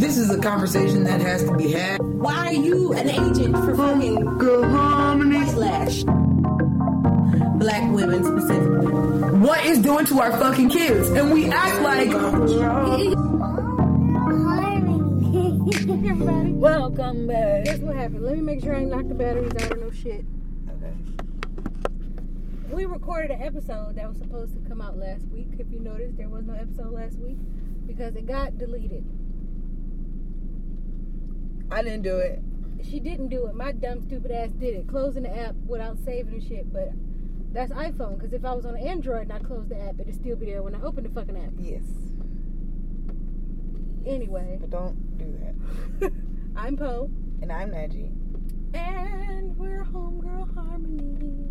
This is a conversation that has to be had. Why are you an agent for fucking white black women specifically? What it's doing to our fucking kids, and we act like. Everybody, welcome back. Guess what happened? Let me make sure I ain't knocked the batteries out or no shit. Okay. We recorded an episode that was supposed to come out last week. If you noticed, there was no episode last week because it got deleted. I didn't do it. She didn't do it. My dumb, stupid ass did it. Closing the app without saving and shit. But that's iPhone. Because if I was on Android and I closed the app, it'd still be there when I open the fucking app. Yes. Anyway. But don't do that. I'm Poe. And I'm Najee. And we're Homegirl Harmonies.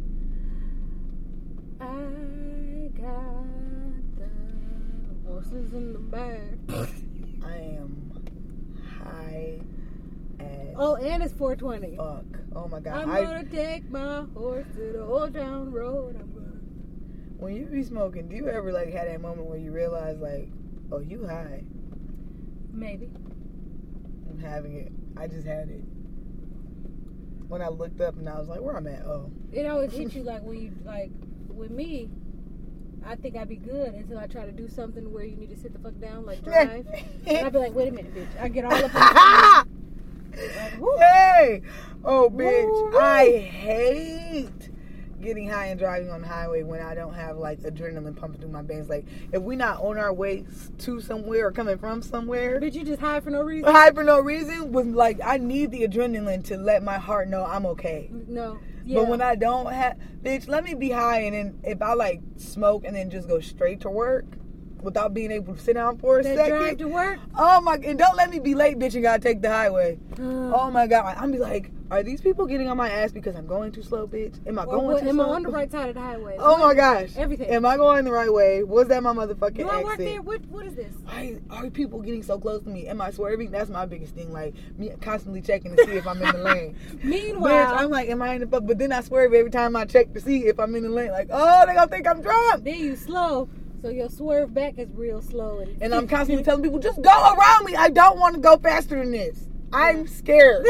I got the horses in the back. I am high as Oh, and it's 420. fuck. Oh my god. I'm gonna take my horse to the old town road. When you be smoking, do you ever like have that moment where you realize like, oh, you high? Maybe. I'm having it. I just had it. When I looked up and I was like, where I'm at? Oh. It always hits you like when you, like, with me, I think I'd be good until I try to do something where you need to sit the fuck down, like drive. And I'd be like, wait a minute, bitch. I get all up on the Hey! Oh, bitch. Woo-wee. I hate getting high and driving on the highway when I don't have, like, adrenaline pumping through my veins. Like, if we not on our way to somewhere or coming from somewhere. Bitch, you just high for no reason? High for no reason was, like, I need the adrenaline to let my heart know I'm okay. No. Yeah. But when I don't have, bitch, let me be high and then if I like smoke and then just go straight to work without being able to sit down for a second. Drive to work? Oh my, and don't let me be late, bitch, and gotta take the highway. Oh my god, I'm be like, are these people getting on my ass because I'm going too slow, bitch? Am I going too am slow? I on the right side of the highway? Oh my gosh. Everything. Am I going the right way? Was that my motherfucking Do I exit? work there? What is this? Why are people getting so close to me? Am I swerving? That's my biggest thing. Like, me constantly checking to see if I'm in the lane. Meanwhile, Bitch, I'm like, am I in the fuck? But then I swerve every time I check to see if I'm in the lane. Like, oh, they gonna think I'm drunk. then you slow, so your swerve back is real slow. And I'm constantly telling people, just go around me. I don't want to go faster than this. I'm scared.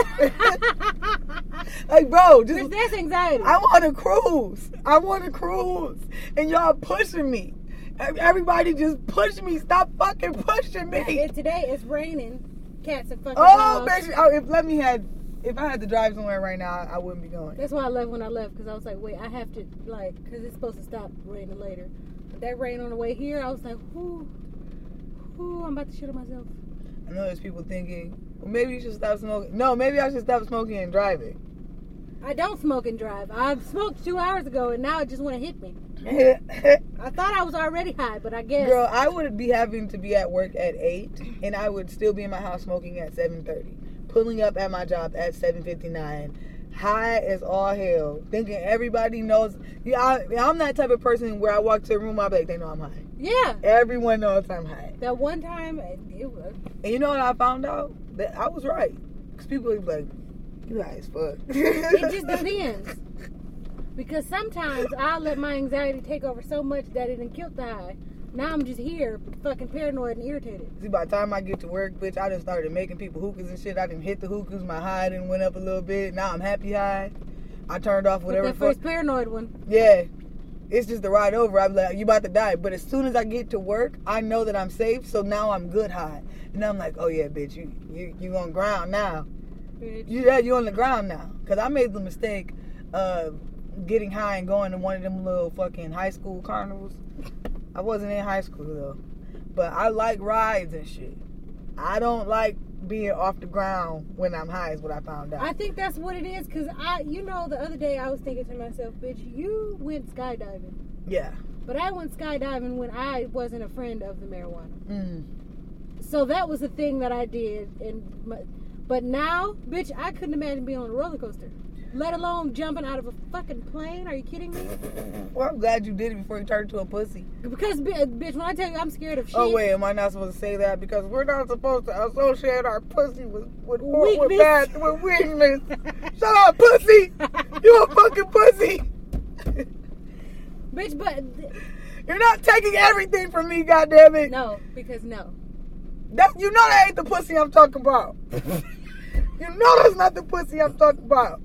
Like, bro, just. Bitch, that's anxiety. I want to cruise. I want to cruise. And y'all pushing me. Everybody just push me. Stop fucking pushing me. And today it's raining. Cats and fucking Oh, dogs. bitch. Oh, if I had to drive somewhere right now, I wouldn't be going. That's why I left when I left, because I was like, wait, I have to, like, because it's supposed to stop raining later. But that rain on the way here, I was like, whoo, I'm about to shit on myself. I know there's people thinking, well, maybe you should stop smoking. No, maybe I should stop smoking and driving. I don't smoke and drive. I smoked 2 hours ago, and now it just want to hit me. I thought I was already high, but I guess. Girl, I would be having to be at work at 8, and I would still be in my house smoking at 7:30. Pulling up at my job at 7:59. High as all hell. Thinking everybody knows. Yeah, I'm that type of person where I walk to a room, I'll be like, they know I'm high. Yeah. Everyone knows I'm high. That one time, it was. And you know what I found out? That I was right. Because people would be like, you high as fuck. It just depends. Because sometimes I'll let my anxiety take over so much that it done killed the high. Now I'm just here, fucking paranoid and irritated. See, by the time I get to work, bitch, I done started making people hookahs and shit. I done hit the hookahs. My high done went up a little bit. Now I'm happy high. I turned off whatever. That first paranoid one. Yeah. It's just the ride over. I'm like, you about to die. But as soon as I get to work, I know that I'm safe. So now I'm good high. And I'm like, oh yeah, bitch, you on ground now. Bitch. You on the ground now. Because I made the mistake of getting high and going to one of them little fucking high school carnivals. I wasn't in high school though. But I like rides and shit. I don't like being off the ground when I'm high is what I found out. I think that's what it is, because the other day I was thinking to myself, bitch, you went skydiving. Yeah. But I went skydiving when I wasn't a friend of the marijuana. Mm. So that was the thing that I did. But now, bitch, I couldn't imagine being on a roller coaster. Let alone jumping out of a fucking plane. Are you kidding me? Well, I'm glad you did it before you turned to a pussy. Because, bitch, when I tell you I'm scared of shit. Oh, wait, am I not supposed to say that? Because we're not supposed to associate our pussy with weakness. With weakness. Shut up, pussy! You a fucking pussy! Bitch, but... You're not taking everything from me, goddammit. No, because no. You know that ain't the pussy I'm talking about. You know that's not the pussy I'm talking about.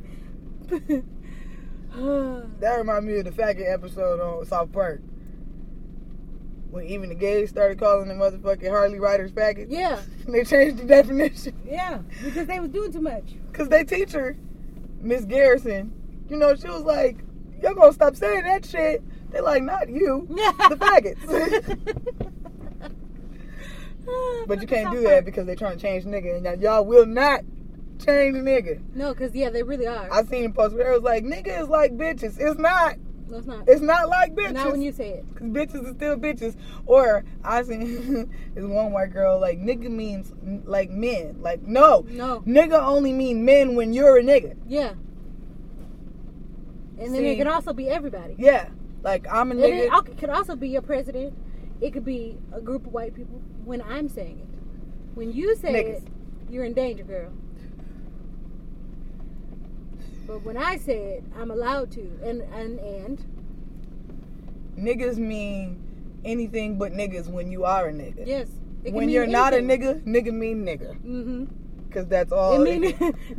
That reminds me of the faggot episode on South Park. When even the gays started calling the motherfucking Harley Riders faggots. Yeah. And they changed the definition. Yeah, because they was doing too much. Because they teacher, Miss Garrison, you know, she was like, y'all gonna stop saying that shit. They like, not you, the faggots. But you can't do that because they trying to change nigga. And y'all will not change nigga. No, because, yeah, they really are. I seen a post where it was like, nigga is like bitches. It's not. No, it's not. It's not like bitches. Not when you say it. Because bitches is still bitches. Or I seen this one white girl, like, nigga means like men. Like, no. Nigga only mean men when you're a nigga. Yeah. And then it could also be everybody. Yeah. Like, I'm a nigga. And it could also be your president. It could be a group of white people when I'm saying it. When you say it, you're in danger, girl. But when I say it, I'm allowed to. And niggas mean anything but niggas when you are a nigga. Yes. When you're not a nigga, nigga mean nigga. Mm-hmm. Because that's all. Niggas.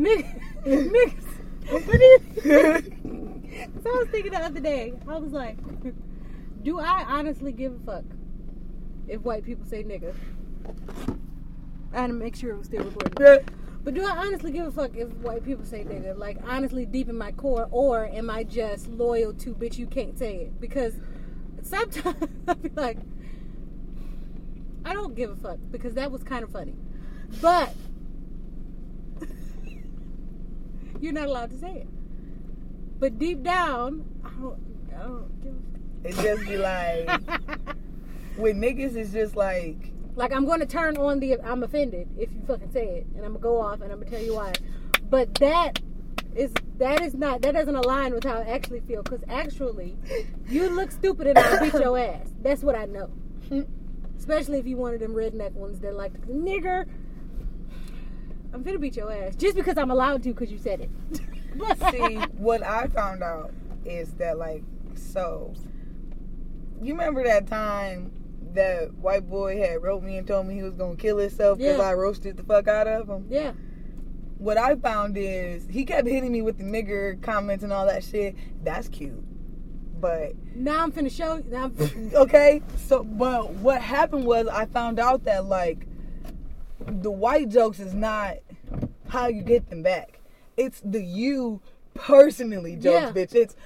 So I was thinking the other day, I was like, do I honestly give a fuck if white people say nigga? I had to make sure it was still recording. Yeah. But do I honestly give a fuck if white people say nigga? Like, honestly, deep in my core, or am I just loyal to, bitch, you can't say it? Because sometimes I be like, I don't give a fuck, because that was kind of funny. But you're not allowed to say it. But deep down, I don't give a fuck. It just be like, with niggas, it's just like I'm going to turn on I'm offended if you fucking say it, and I'm going to go off and I'm going to tell you why. But that doesn't align with how I actually feel, because actually, you look stupid and I'll beat your ass. That's what I know. Especially if you one of them redneck ones that like, nigger, I'm finna beat your ass. Just because I'm allowed to, because you said it. See, what I found out is that, like, so, you remember that time that white boy had wrote me and told me he was gonna kill himself because I roasted the fuck out of him? Yeah. What I found is he kept hitting me with the nigger comments and all that shit. That's cute. But now I'm finna show you. Okay, so, but what happened was I found out that, like, the white jokes is not how you get them back. It's the you personally jokes, bitch.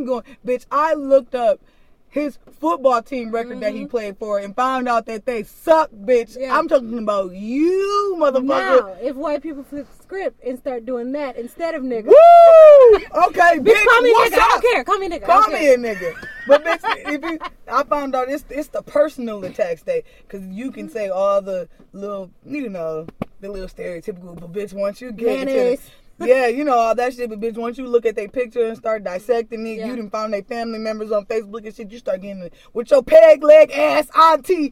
I looked up his football team record that he played for and found out that they suck, bitch. Yeah. I'm talking about you, motherfucker. Now, if white people flip the script and start doing that instead of nigga. Woo! Okay, bitch, call me what's nigga. up? I don't care. Call me nigga. Call me a nigga. But bitch, I found out it's the personal attacks day, because you can say all the little, you know, the little stereotypical, but bitch, once you get into yeah, you know, all that shit, but bitch, once you look at their picture and start dissecting it, you done found their family members on Facebook and shit, you start getting it with your peg leg ass auntie.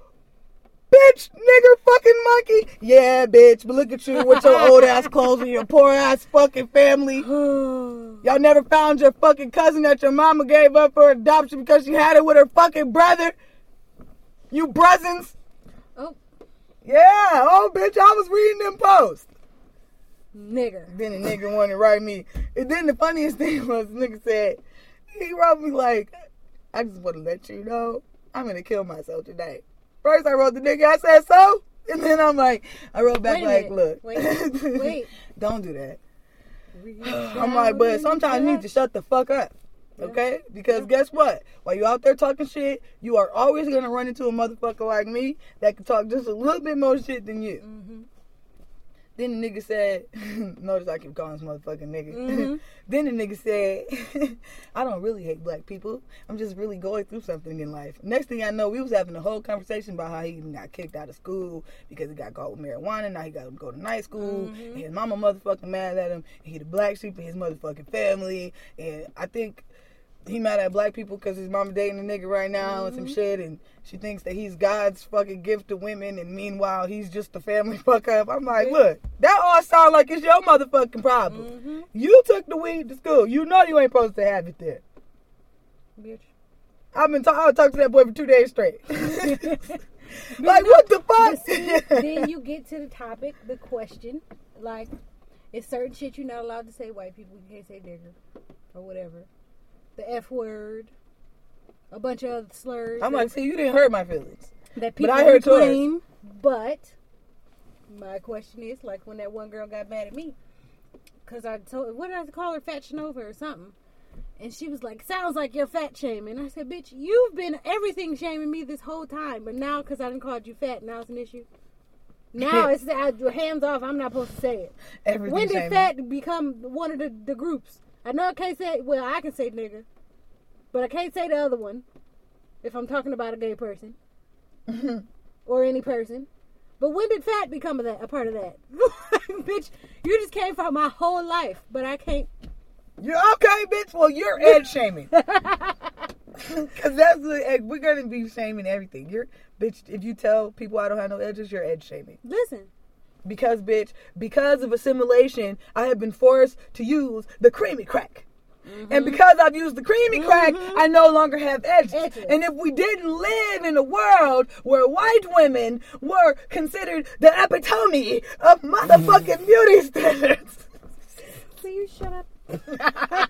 Bitch, nigger, fucking monkey. Yeah, bitch, but look at you with your old ass clothes and your poor ass fucking family. Y'all never found your fucking cousin that your mama gave up for adoption because she had it with her fucking brother. You brothers. Oh. Yeah, oh, bitch, I was reading them posts. Nigger. Then the nigga wanted to write me. And then the funniest thing was, the nigga said, he wrote me like, I just want to let you know, I'm going to kill myself today. First I wrote the nigga, I said, so? And then I'm like, I wrote back like, look. Wait. Don't do that. I'm like, but sometimes you need to shut the fuck up. Okay? Because guess what? While you out there talking shit, you are always going to run into a motherfucker like me that can talk just a little bit more shit than you. Mm-hmm. Then the nigga said, notice I keep calling this motherfucking nigga. Mm-hmm. Then the nigga said, I don't really hate black people. I'm just really going through something in life. Next thing I know, we was having a whole conversation about how he got kicked out of school because he got caught with marijuana. Now he got to go to night school. Mm-hmm. And his mama motherfucking mad at him. And he the black sheep of his motherfucking family. And I think he mad at black people because his mama dating a nigga right now and some shit, and she thinks that he's God's fucking gift to women, and meanwhile he's just a family fuck up. I'm like, look, that all sound like it's your motherfucking problem. Mm-hmm. You took the weed to school. You know you ain't supposed to have it there. Bitch. I talked to that boy for 2 days straight. Like, what the fuck? See, then you get to the topic, the question, like, it's certain shit you're not allowed to say. White people, you can't say nigger or whatever. The F word, a bunch of other slurs. I'm like, see, you didn't hurt my feelings. That people I heard claim. But my question is, like, when that one girl got mad at me, because I told, what did I call her, Fat Shanova or something? And she was like, sounds like you're fat shaming. I said, bitch, you've been everything shaming me this whole time. But now, because I didn't call you fat, now it's an issue. Now it's hands off. I'm not supposed to say it. Everything when did shaming. fat become one of the groups? I know I can't say, well, I can say nigga. But I can't say the other one if I'm talking about a gay person. Or any person. But when did fat become a part of that? Bitch, you just came for my whole life. But I can't. You're okay, bitch. Well, you're edge shaming. Because we're going to be shaming everything. You're, bitch, if you tell people I don't have no edges, you're edge shaming. Listen. Because, bitch, because of assimilation, I have been forced to use the creamy crack. Mm-hmm. And because I've used the creamy crack, I no longer have edges. And if we didn't live in a world where white women were considered the epitome of motherfucking beauty standards. So you shut up. Then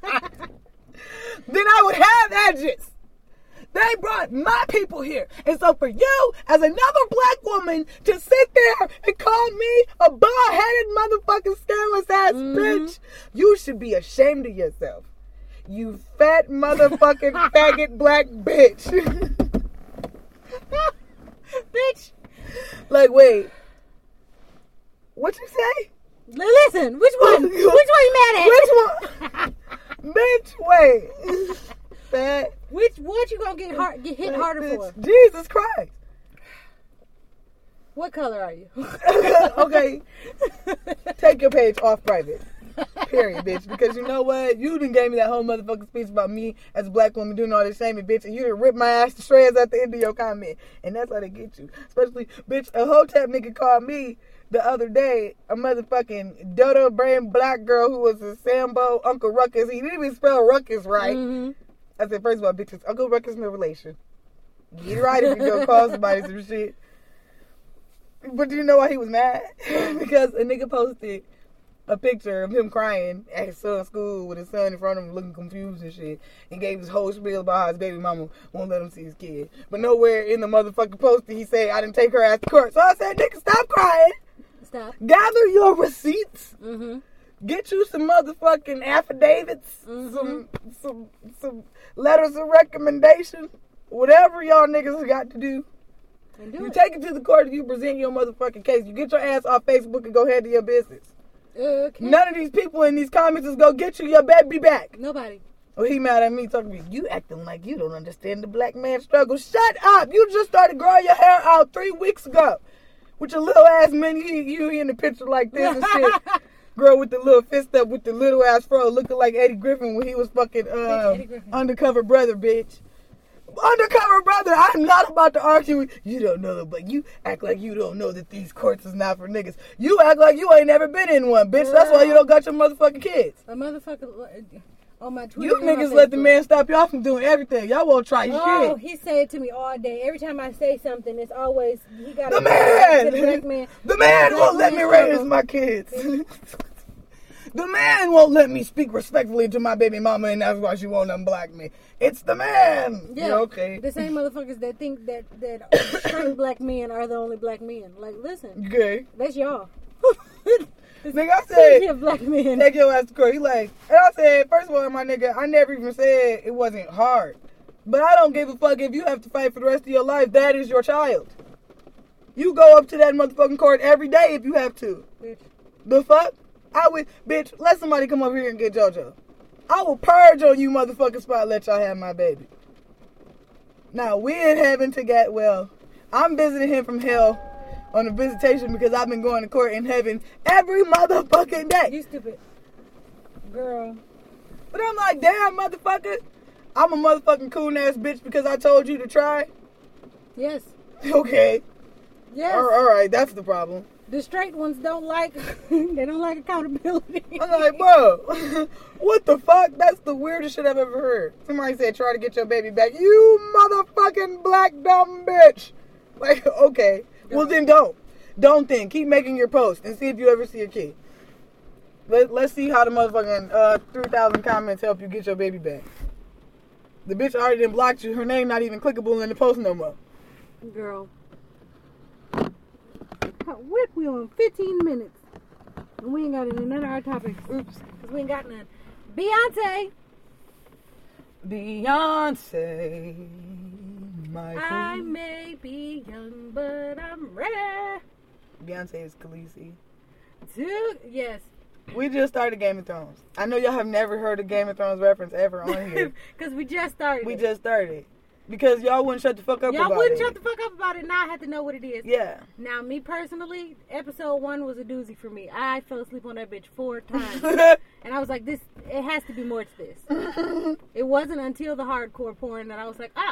I would have edges. They brought my people here. And so for you, as another black woman, to sit there and call me a bald-headed motherfucking scandalous ass bitch, you should be ashamed of yourself. You fat motherfucking faggot black bitch. Bitch. Like, wait. What you say? Listen, which one? Which one you mad at? Which one? Bitch, wait. Fat. What you gonna get hit harder bitch. for? Jesus Christ. What color are you? Okay. Take your page off private. Period, bitch. Because you know what? You done gave me that whole motherfucking speech about me as a black woman doing all this shaming, bitch. And you done ripped my ass to shreds at the end of your comment. And that's how they get you. Especially, bitch, a Hotep nigga called me the other day a motherfucking dodo brain black girl who was a Sambo Uncle Ruckus. He didn't even spell Ruckus right. I said, first of all, bitches, Uncle Ruckus no relation. Get it right if you go call somebody some shit. But do you know why he was mad? Because a nigga posted a picture of him crying at his son's school with his son in front of him looking confused and shit, and gave his whole spiel about how his baby mama won't let him see his kid. But nowhere in the motherfucking post did he say, I didn't take her ass to court. So I said, nigga, stop crying. Stop. Gather your receipts. Get you some motherfucking affidavits, some letters of recommendation, whatever y'all niggas got to do. You take it to the court if you present your motherfucking case. You get your ass off Facebook and go head to your business. Okay. None of these people in these comments is gonna get you your baby back. Nobody. Oh, he mad at me talking to me. You acting like you don't understand the black man struggle. Shut up. You just started growing your hair out 3 weeks ago. With your little ass man, you in the picture like this and shit. Girl with the little fist up with the little ass fro looking like Eddie Griffin when he was fucking undercover brother, bitch. Undercover brother, I'm not about to argue with you. Don't know, but you act like you don't know that these courts is not for niggas. You act like you ain't never been in one, bitch. That's why you don't got your motherfucking kids. A motherfucker on my Twitter. You niggas let the man stop y'all from doing everything. Y'all won't try shit. Oh, he say it to me all day. Every time I say something, it's always he got the man. To the black man. The man won't let me raise my kids. The man won't let me speak respectfully to my baby mama, and that's why she won't unblock me. It's the man. Yeah, you're okay. The same motherfuckers that think that straight black men are the only black men. Like, listen. Okay. That's y'all. Nigga, I said, black men. Take your ass to court. He like, and I said, first of all, my nigga, I never even said it wasn't hard. But I don't give a fuck if you have to fight for the rest of your life. That is your child. You go up to that motherfucking court every day if you have to. Bitch. The fuck? I would, bitch, let somebody come over here and get JoJo. I will purge on you motherfucking spot, let y'all have my baby. Now, we in heaven to get, well, I'm visiting him from hell on a visitation because I've been going to court in heaven every motherfucking day. You stupid. Girl. But I'm like, damn, motherfucker. I'm a motherfucking cool ass bitch because I told you to try? Yes. Okay. Yes. All right, that's the problem. The straight ones don't like, they don't like accountability. I'm like, bro, what the fuck? That's the weirdest shit I've ever heard. Somebody said, try to get your baby back. You motherfucking black dumb bitch. Like, okay. Well, then don't. Don't then. Keep making your post and see if you ever see a kid. Let's see how the motherfucking 3,000 comments help you get your baby back. The bitch already done blocked you. Her name not even clickable in the post no more. Girl. We on 15 minutes. And we ain't got none of our topics. Oops. Because we ain't got none. Beyonce. I may be young, but I'm ready. Beyonce is Khaleesi. Yes. We just started Game of Thrones. I know y'all have never heard a Game of Thrones reference ever on here. Because we just started. We just started. Because y'all wouldn't shut the fuck up about it. Y'all wouldn't shut the fuck up about it. Now I have to know what it is. Yeah. Now, me personally, episode 1 was a doozy for me. I fell asleep on that bitch 4 times. And I was like, it has to be more to this. It wasn't until the hardcore porn that I was like,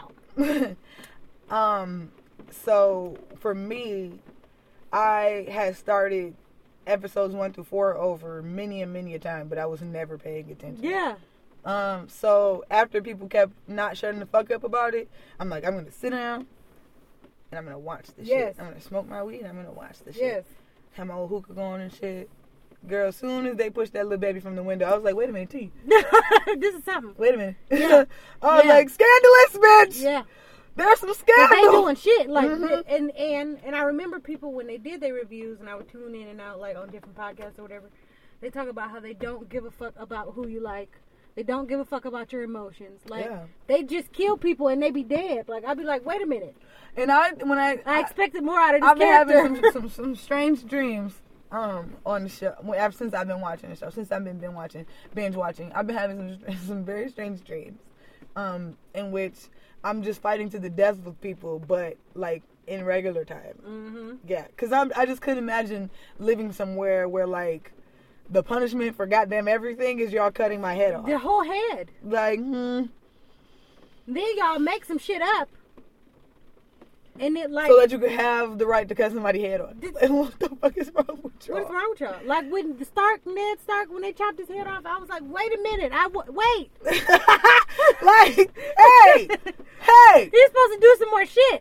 oh. So, for me, I had started episodes 1 through 4 over many and many a time, but I was never paying attention. Yeah. So after people kept not shutting the fuck up about it, I'm like, I'm gonna sit down and I'm gonna watch this shit. I'm gonna smoke my weed and I'm gonna watch this shit. Have my old hookah going and shit. Girl, as soon as they pushed that little baby from the window, I was like, wait a minute, T. This is something. Wait a minute. Yeah. I was like, scandalous, bitch. Yeah. There's some scandal. They doing shit like, and I remember people when they did their reviews, and I would tune in and out like on different podcasts or whatever. They talk about how they don't give a fuck about who you like. They don't give a fuck about your emotions. Like they just kill people and they be dead. Like I'd be like, wait a minute. And I expected more out of this I've been character. having some strange dreams on the show. Ever since I've been watching the show, since I've been binge watching, I've been having some very strange dreams, in which I'm just fighting to the death with people, but like in regular time. Mm-hmm. Yeah, because I just couldn't imagine living somewhere where like the punishment for goddamn everything is y'all cutting my head off. The whole head. Like, Then y'all make some shit up. And it like... So that you could have the right to cut somebody's head off. Like, what the fuck is wrong with y'all? What is wrong with y'all? Like when Ned Stark, when they chopped his head off, I was like, wait a minute. Wait. Like, hey. He's supposed to do some more shit.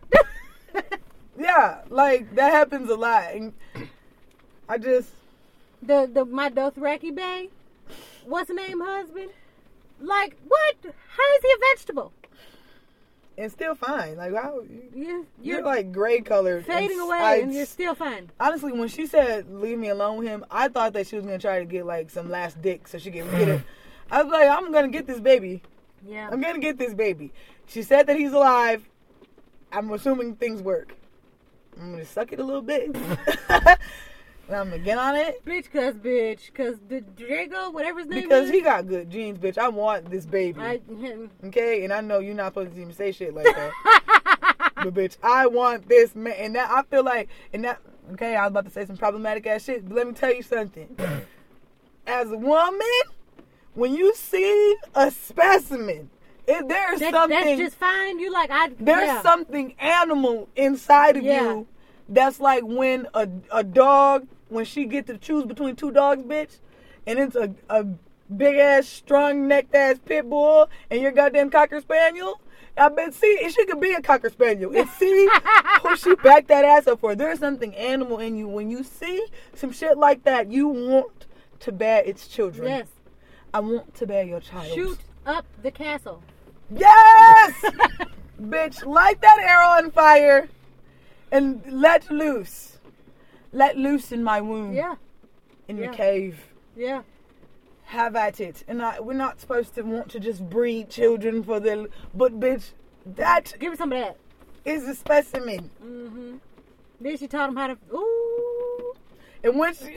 Yeah, like, that happens a lot. And I just... My Dothraki Bay, what's the name, husband? Like, what? How is he a vegetable? And still fine. Like, how? Yeah, you're like gray colored. Fading away, and you're still fine. Honestly, when she said, leave me alone with him, I thought that she was going to try to get, like, some last dick so she could get it. I was like, I'm going to get this baby. Yeah. I'm going to get this baby. She said that he's alive. I'm assuming things work. I'm going to suck it a little bit. And I'm gonna get on it. Bitch, cause the Drago, whatever his name because is. He got good genes, bitch. I want this baby. Okay? And I know you're not supposed to even say shit like that. But bitch, I want this man. And that, I feel like, okay, I was about to say some problematic ass shit, but let me tell you something. As a woman, when you see a specimen, there's something. That's just fine. You like, there's something animal inside of you. That's like when a dog, when she get to choose between two dogs, bitch, and it's a big ass, strong necked ass pit bull and your goddamn cocker spaniel. I bet she could be a cocker spaniel. And see who she backed that ass up for. There's something animal in you. When you see some shit like that, you want to bear its children. Yes. I want to bear your child. Shoot up the castle. Yes! Bitch, light that arrow on fire. And let loose in my womb. Yeah. In the cave. Yeah. Have at it. And we're not supposed to want to just breed children for the... But, bitch, that... Give me some of that. Is a specimen. Mm-hmm. Then she taught him how to... Ooh. And when she...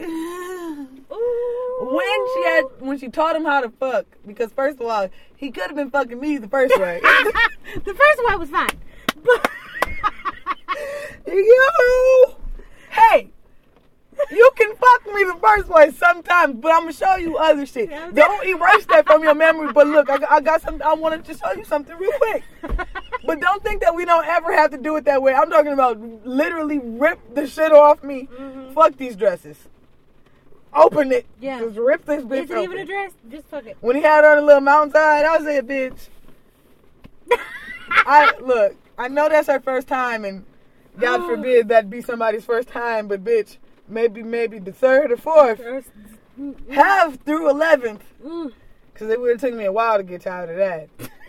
Ooh. When she taught him how to fuck... Because, first of all, he could have been fucking me the first way. The first way was fine. But... Hey, you can fuck me the first way sometimes, but I'm gonna show you other shit. Don't erase that from your memory. But look, I got something. I wanted to show you something real quick. But don't think that we don't ever have to do it that way. I'm talking about literally rip the shit off me. Mm-hmm. Fuck these dresses. Open it. Yeah. Just rip this bitch. Is it even a dress? Just fuck it. When he had her on a little mountainside, I said, bitch. I know that's her first time, and God forbid that be somebody's first time, but bitch, maybe the third or fourth. Half through 11th. Because it would have taken me a while to get tired of that.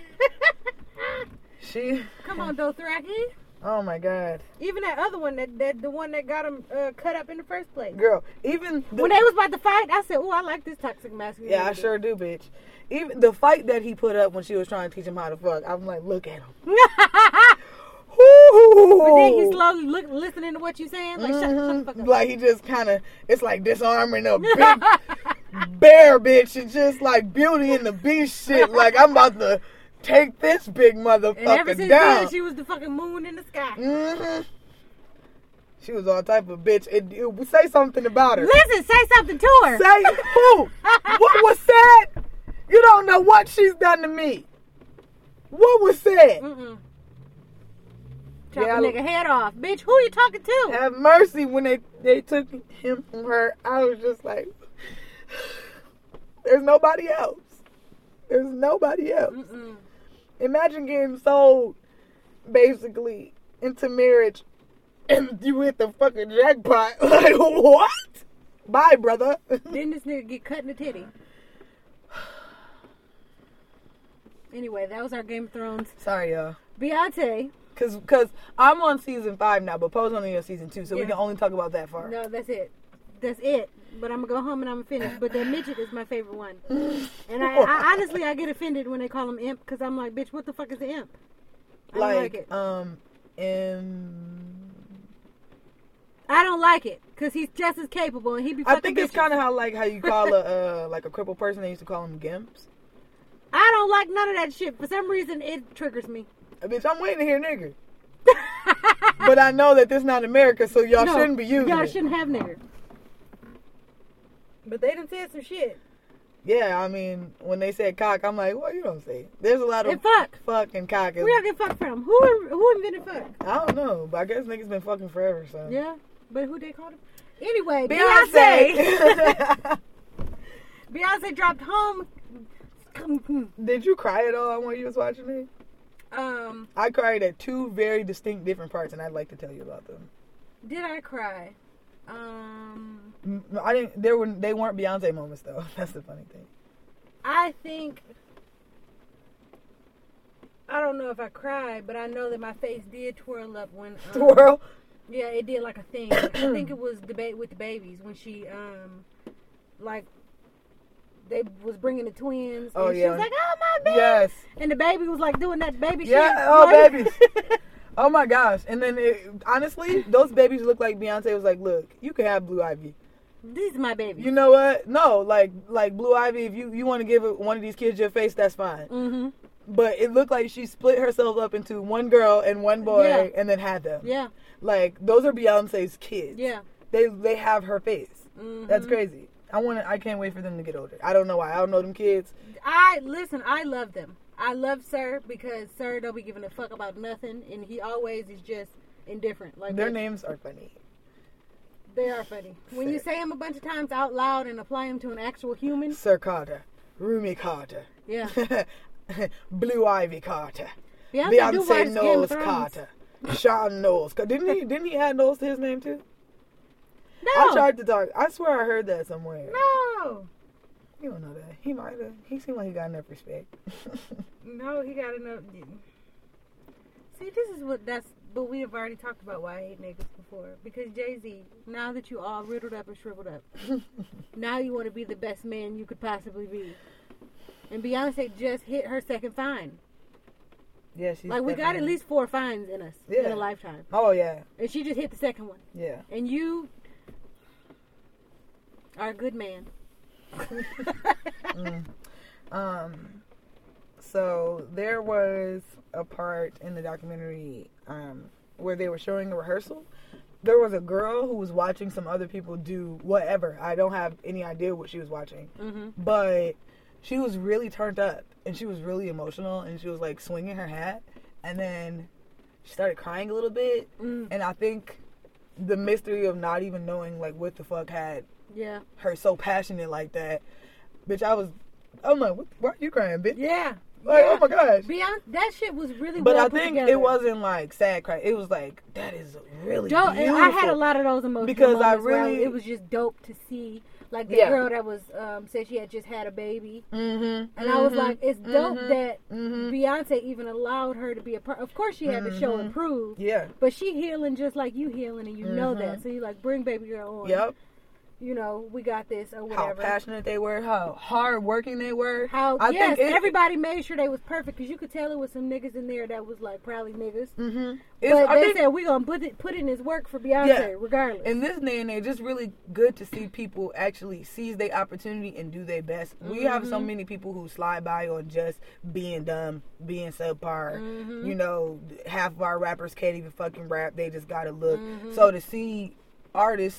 Come on, Dothraki. Oh my God. Even that other one, the one that got him cut up in the first place. Girl, even... when they was about to fight, I said, I like this toxic masculinity. Yeah, I sure do, bitch. Even the fight that he put up when she was trying to teach him how to fuck, I'm like, look at him. But then he's slowly listening to what you're saying. Like, shut the fuck up. Like, he just kind of, it's like disarming a big bear, bitch. It's just like Beauty and the Beast shit. Like, I'm about to take this big motherfucker and ever since down. then, she was the fucking moon in the sky. She was all type of bitch. Say something about her. Listen, say something to her. Say who? What was said? You don't know what she's done to me. What was said? Chop a nigga head off. Bitch, who you talking to? Have mercy. When they took him from her, I was just like, there's nobody else. There's nobody else. Imagine getting sold, basically, into marriage, and you hit the fucking jackpot. Like, what? Bye, brother. Then this nigga get cut in the titty. Anyway, that was our Game of Thrones. Sorry, y'all. Beyonce. Cause I'm on season 5 now, but Poe's only on season 2, so we can only talk about that far. No, that's it. That's it. But I'm gonna go home and I'm gonna finish. But that midget is my favorite one. And I honestly, I get offended when they call him imp, because I'm like, bitch, what the fuck is the imp? I don't like it. I don't like it, because he's just as capable, and he be fucking I think it's kind of how you call a crippled person. They used to call them gimps. I don't like none of that shit. For some reason, it triggers me. Bitch, I'm waiting to hear nigger. But I know that this not America, so y'all shouldn't be using y'all it. Shouldn't have nigger. But they done said some shit. Yeah, I mean, when they said cock, I'm like, well, you don't say. There's a lot of and fuck. Fucking cock. Where y'all get fucked from? Who invented fuck? I don't know, but I guess niggas been fucking forever, so. Yeah, but who they called him? Anyway, Beyonce. Beyonce dropped Home. Did you cry at all when you was watching it? I cried at 2 very distinct different parts, and I'd like to tell you about them. Did I cry? I didn't. They weren't Beyonce moments though. That's the funny thing. I think. I don't know if I cried, but I know that my face did twirl up when. Twirl. Yeah, it did like a thing. I think it was Debate with the Babies when she they was bringing the twins. Oh, and yeah. She was like, oh, my baby. Yes. And the baby was like doing that baby shit. Yeah, oh, babies. Oh, my gosh. And then, honestly, those babies look like Beyonce was like, look, you can have Blue Ivy. These are my babies. You know what? No, like Blue Ivy, if you want to give one of these kids your face, that's fine. Mm-hmm. But it looked like she split herself up into one girl and one boy and then had them. Yeah. Like, those are Beyonce's kids. Yeah. They have her face. Mm-hmm. That's crazy. I can't wait for them to get older. I don't know why. I don't know them kids. I love them. I love Sir because Sir don't be giving a fuck about nothing, and he always is just indifferent. Like their names are funny. They are funny. When you say them a bunch of times out loud and apply them to an actual human. Sir Carter, Rumi Carter, yeah, Blue Ivy Carter, Beyonce Knowles Carter, Sean Knowles. Didn't he add Knowles to his name too? No. I tried to talk. I swear I heard that somewhere. No. You don't know that. He might have. He seemed like he got enough respect. No, he got enough. See, this is but we have already talked about why I hate niggas before. Because Jay-Z, now that you all riddled up and shriveled up, now you want to be the best man you could possibly be. And Beyonce just hit her second fine. Yeah, she's like, we got at least 4 fines in us in a lifetime. Oh, yeah. And she just hit the second one. Yeah. And you are a good man. So there was a part in the documentary where they were showing a rehearsal. There was a girl who was watching some other people do whatever. I don't have any idea what she was watching. Mm-hmm. But she was really turned up and she was really emotional and she was like swinging her hat and then she started crying a little bit. And I think the mystery of not even knowing like what the fuck had her so passionate like that. Bitch, I'm like, why are you crying, bitch? Yeah. Like, oh my gosh. Beyonce, that shit was really But well I put think together. it wasn't like sad cry. It was like, that is really dope. beautiful. And I had a lot of those emotional because I moments where really, it was just dope to see. Like the Yeah. girl that was said she had just had a baby, and I was like, it's dope that mm-hmm. Beyonce even allowed her to be a part. Of course, she had to show and prove, Yeah. but she healing just like you healing, and you know that. So you like bring baby girl on. Yep. You know, we got this or How whatever. passionate they were, how hard working they were. How I yes, think everybody made sure they was perfect because you could tell it was some niggas in there that was like probably niggas. Mm-hmm. But they said we gonna put in this work for Beyonce regardless. In this day and age, it's really good to see people actually seize their opportunity and do their best. We have so many people who slide by on just being dumb, being subpar. You know, half of our rappers can't even fucking rap. They just gotta look. So to see artists,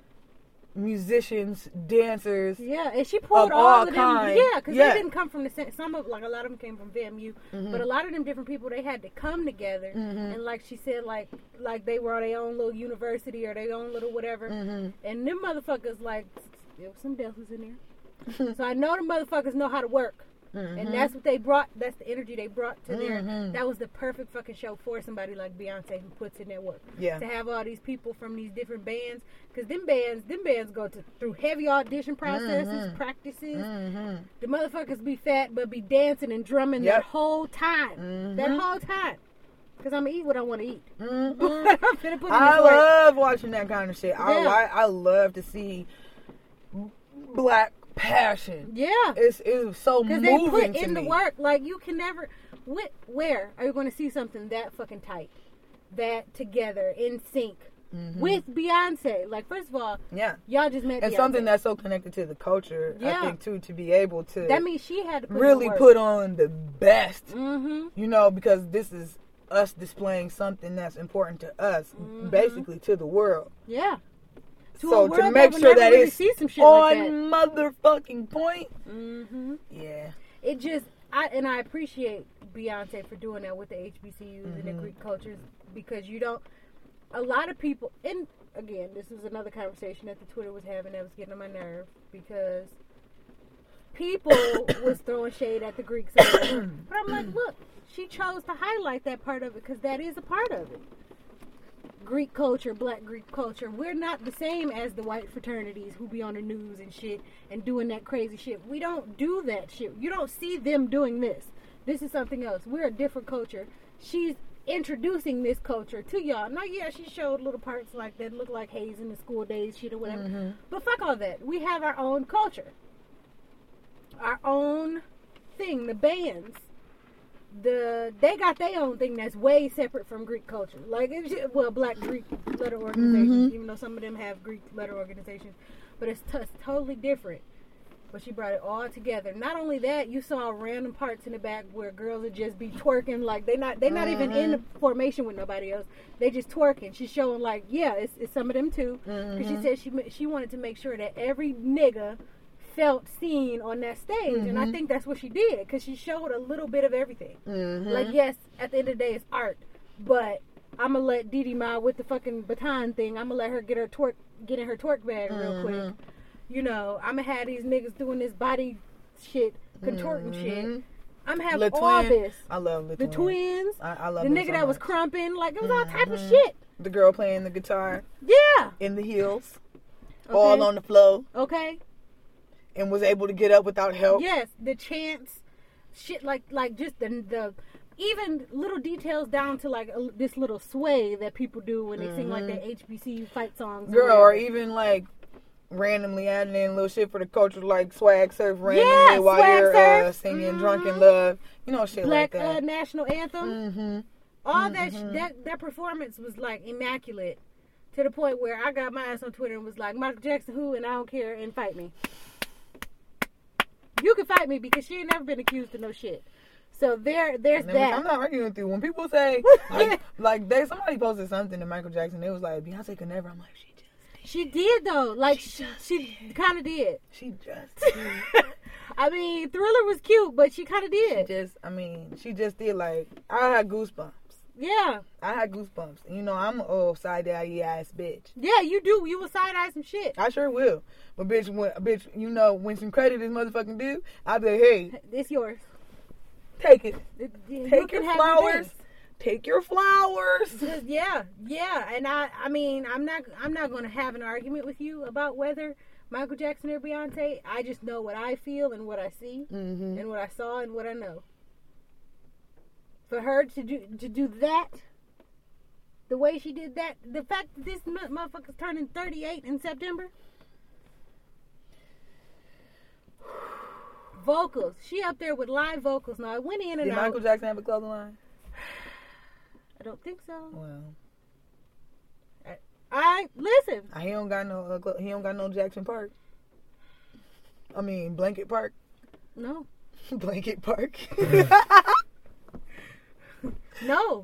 musicians, dancers, yeah, and she pulled of all all of them. kind. Yeah, because Yeah. they didn't come from the same. Some of like a lot of them came from VMU, but a lot of them different people. They had to come together, and like she said, like they were on their own little university or their own little whatever. And them motherfuckers, like there was some devils in there, so I know the motherfuckers know how to work. And that's what they brought. That's the energy they brought to their. That was the perfect fucking show for somebody like Beyonce who puts in their work. Yeah. To have all these people from these different bands, because them bands go through heavy audition processes, practices. The motherfuckers be fat but be dancing and drumming that whole time. That whole time. Because I'm gonna eat what I want to eat. I'm finna put in this work. love watching that kind of shit. Yeah. I love to see black passion. Yeah. It's so Because moving they put to in me. the work. Like, you can never... Where are you going to see something that fucking tight? That together, in sync, with Beyonce? Like, first of all, Yeah. y'all just met And Beyonce. something that's so connected to the culture, Yeah. I think, too, to be able to That means she had to put really in the work. put on the best, Mm-hmm. you know, because this is us displaying something that's important to us, basically to the world. Yeah. To a So world to make will sure never that really it's see some shit on like motherfucking point, Mm-hmm. yeah. It just... I appreciate Beyonce for doing that with the HBCUs and the Greek cultures, because you don't... A lot of people... And, again, this is another conversation that the Twitter was having that was getting on my nerve, because people was throwing shade at the Greeks. Or whatever. But I'm like, look, she chose to highlight that part of it because that is a part of it. Greek culture, black Greek culture. We're not the same as the white fraternities who be on the news and shit and doing that crazy shit. We don't do that shit. You don't see them doing this. This is something else. We're a different culture. She's introducing this culture to y'all. Now, yeah, she showed little parts like that look like Hayes in the school days shit or whatever. But fuck all that. We have our own culture. Our own thing. The bands. They got their own thing that's way separate from Greek culture. Like, black Greek letter organizations, even though some of them have Greek letter organizations, but it's totally different. But she brought it all together. Not only that, you saw random parts in the back where girls would just be twerking, like they're not even in the formation with nobody else. They just twerking. She's showing like, yeah, it's some of them too. Because she said she wanted to make sure that every nigga felt seen on that stage, and I think that's what she did, because she showed a little bit of everything. Like, yes, at the end of the day, it's art, but I'm gonna let Dee Dee Ma with the fucking baton thing. I'm gonna let her get in her twerk bag real quick. You know, I'm gonna have these niggas doing this body shit, contorting shit. I'm having Lil all Twin. this. I love Lil The twins. I love the them nigga so that was much. crumping. Like, it was all type of shit. The girl playing the guitar Yeah. in the heels, Okay. all on the floor, Okay. and was able to get up without help. Yes, the chants, shit, like just the even little details down to like this little sway that people do when they sing like their HBCU fight songs. Girl, or whatever. even like randomly adding in little shit for the culture, like swag surf randomly Yeah, while swag you're surf. singing Drunken Love, you know, shit Black like that. national anthem. All that performance was like immaculate, to the point where I got my ass on Twitter and was like, Michael Jackson who, and I don't care, and fight me. You can fight me because she ain't never been accused of no shit. So there's And that. I'm not arguing with you. When people say like somebody posted something to Michael Jackson, it was like Beyonce could never. I'm like, She did though. Like she kind of did. she just did. I mean, Thriller was cute, but she kind of did. She just did. Like, I had goosebumps. Yeah. I had goosebumps. You know, I'm an old side daddy ass bitch. Yeah, you do. You will side eye some shit. I sure will. But bitch, you know, when some credit is motherfucking due, I'll be like, hey, It's yours. Take it. You Take can your have flowers. revenge. Take your flowers. Yeah, and I mean, I'm not going to have an argument with you about whether Michael Jackson or Beyonce. I just know what I feel and what I see and what I saw and what I know. For her to do that, the way she did that, the fact that this motherfucker's turning 38 in September. Vocals, she up there with live vocals. Now I went in and Did out. Michael Jackson have a clothing line? I don't think so. Well, I listen. he don't got no Jackson Park. I mean Blanket Park. No. Blanket Park. No.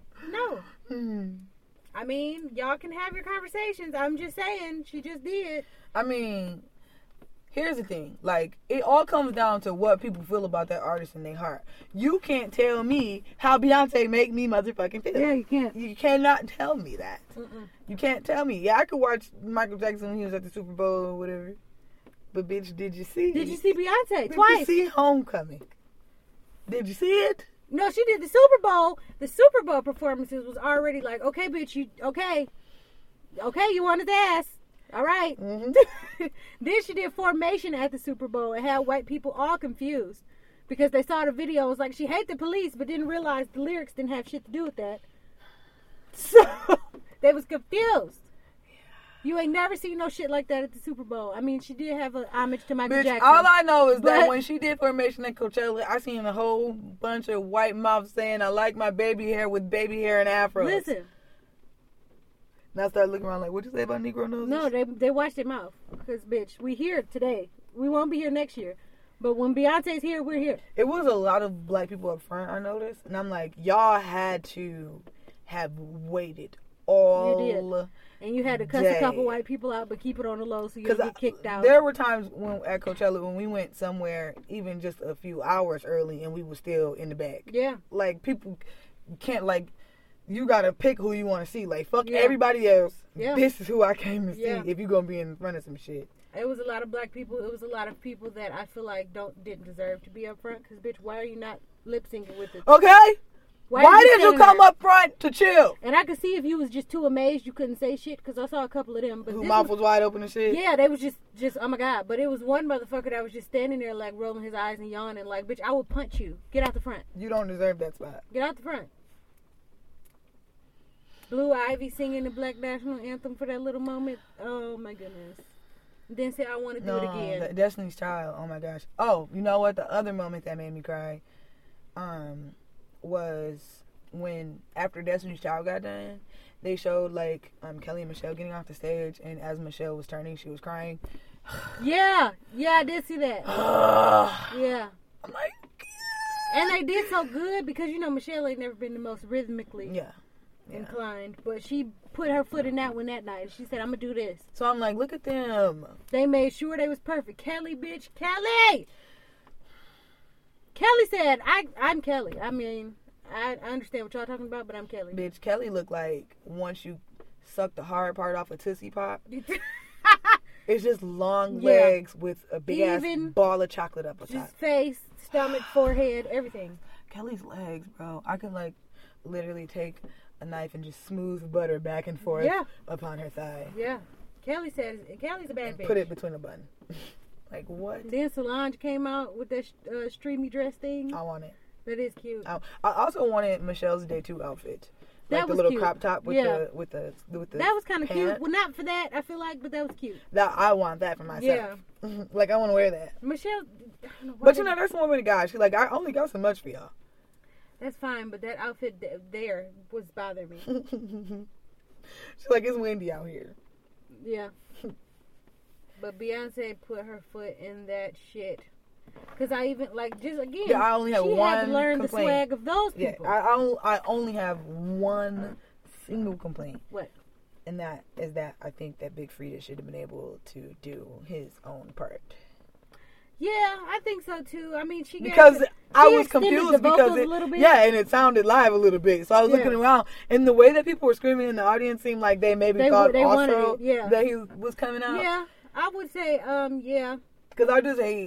Hmm. I mean, y'all can have your conversations. I'm just saying, she just did. I mean, here's the thing. Like, it all comes down to what people feel about that artist in their heart. You can't tell me how Beyonce make me motherfucking feel. Yeah, you can't. You cannot tell me that. Mm-mm. You can't tell me. Yeah, I could watch Michael Jackson when he was at the Super Bowl or whatever. But bitch, did you see? Did you see Beyonce Did twice? you see Homecoming? Did you see it? No, she did the Super Bowl. The Super Bowl performances was already like, okay, bitch, you you want his ass. All right. Mm-hmm. Then she did Formation at the Super Bowl and had white people all confused because they saw the video. It was like she hate the police, but didn't realize the lyrics didn't have shit to do with that. So they was confused. You ain't never seen no shit like that at the Super Bowl. I mean, she did have an homage to Michael Bitch, Jackson. all I know is that But- when she did Formation at Coachella, I seen a whole bunch of white mouths saying, I like my baby hair with baby hair and afros. Listen, And I started looking around like, what you say about Negro noses? no, they watched their mouth. Because, bitch, we here today. We won't be here next year. But when Beyonce's here, we're here. It was a lot of black people up front, I noticed. And I'm like, y'all had to have waited all... And you had to cuss a couple white people out, but keep it on the low so you don't get kicked out. There were times when at Coachella when we went somewhere even just a few hours early and we were still in the back. Yeah. Like, people can't, like, you gotta pick who you want to see. Like, fuck Yeah. everybody else. Yeah. This is who I came to see Yeah. if you're gonna be in front of some shit. It was a lot of black people. It was a lot of people that I feel like didn't deserve to be up front. Because, bitch, why are you not lip syncing with it? Okay? Why did you standing come there? up front to chill? And I could see if you was just too amazed you couldn't say shit. Because I saw a couple of them. But Who this mouth was wide open and shit? yeah, they was just oh my god. But it was one motherfucker that was just standing there like rolling his eyes and yawning like, bitch, I will punch you. Get out the front. You don't deserve that spot. Get out the front. Blue Ivy singing the Black National Anthem for that little moment. Oh my goodness. Then say I want to do it again. Destiny's Child. Oh my gosh. Oh, you know what? The other moment that made me cry, was when after Destiny's Child got done, they showed like Kelly and Michelle getting off the stage, and as Michelle was turning, she was crying. Yeah, I did see that. Yeah. I'm like, And they did so good because you know Michelle ain't never been the most rhythmically yeah. inclined, but she put her foot in that one that night. She said, "I'm gonna do this." So I'm like, look at them. They made sure they was perfect. Kelly, bitch, Kelly. Kelly said, "I'm Kelly." I mean, I understand what y'all talking about, but I'm Kelly. Bitch, Kelly looked like once you suck the hard part off a Tootsie Pop, it's just long Yeah. legs with a big Even ass ball of chocolate up on top. Just face, stomach, forehead, everything. Kelly's legs, bro. I could like literally take a knife and just smooth butter back and forth Yeah. upon her thigh. Yeah. Kelly says Kelly's a bad bitch. Put it between a bun. Like what? Then Solange came out with that streamy dress thing. I want it. That is cute. I also wanted Michelle's Day 2 outfit. Like That the was little cute. crop top with Yeah. the That was kind of cute. pant. Well, not for that, I feel like, but that was cute. That I want that for myself. Yeah. Like I want to wear that. Michelle, I don't know why But you know that's one with the guy. She's like, I only got so much for y'all. that's fine, but that outfit there was bothering me. She's like, it's windy out here. Yeah. But Beyonce put her foot in that shit. Because I even, like, just again, Yeah, I only have she one had to learn complaint. the swag of those Yeah, people. I only have one single complaint. What? And that is that I think that Big Freedia should have been able to do his own part. Yeah, I think so too. I mean, Because I was extended confused the vocals because a little bit. yeah, and it sounded live a little bit. So I was Yeah. looking around, and the way that people were screaming in the audience seemed like they maybe thought they wanted also it, yeah. that he was coming out. Yeah, I would say, yeah. Because I just hate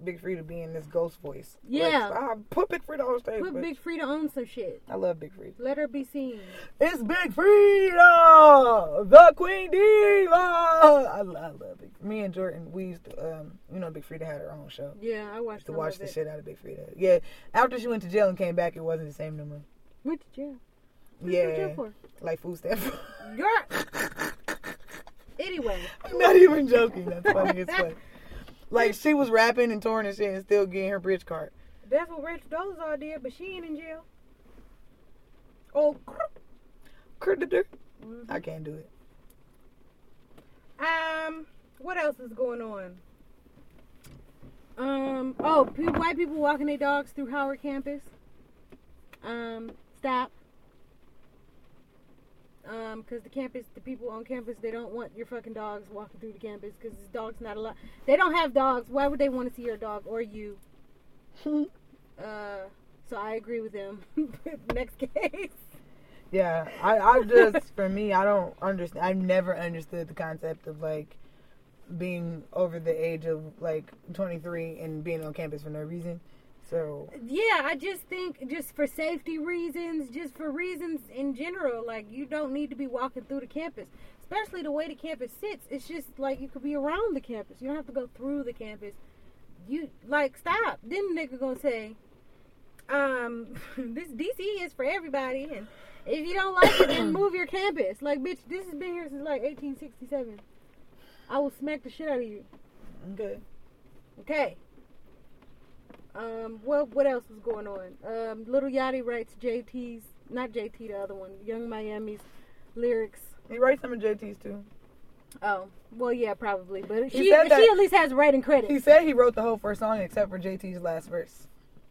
Big Frida being this ghost voice. Yeah. Like, put Big Frida on stage. Put Big Frida on some shit. I love Big Frida. Let her be seen. It's Big Frida, the Queen Diva. I love Big Frida. Me and Jordan, we used to, Big Frida had her own show. Yeah, I watched to watch the shit out of Big Frida. Yeah, after she went to jail and came back, it wasn't the same no more. Went to jail. What's jail for? Like food stamp. Girl. Anyway. I'm not even joking. That's funny as fuck. Like, she was rapping and touring and shit and still getting her bridge card. That's what Rachel Dolezal did, but she ain't in jail. Oh, I can't do it. What else is going on? White people walking their dogs through Howard campus. Stop. Because the people on campus, they don't want your fucking dogs walking through the campus because this dog's not allowed. They don't have dogs. Why would they want to see your dog or you? So I agree with them. Next case. Yeah, I just, for me, I don't understand. I've never understood the concept of, like, being over the age of, like, 23 and being on campus for no reason. So yeah, I just think just for safety reasons, just for reasons in general, like, you don't need to be walking through the campus, especially the way the campus sits. It's just like you could be around the campus. You don't have to go through the campus. You, like, stop. Then nigga gonna say, this DC is for everybody, and if you don't like it, then move your campus. Like, bitch, this has been here since like 1867. I will smack the shit out of you. Okay. What else was going on? Little Yachty writes not JT, the other one, Young Miami's lyrics. He writes some of JT's too. Oh, well, yeah, probably, but she at least has writing credit. He said he wrote the whole first song except for JT's last verse.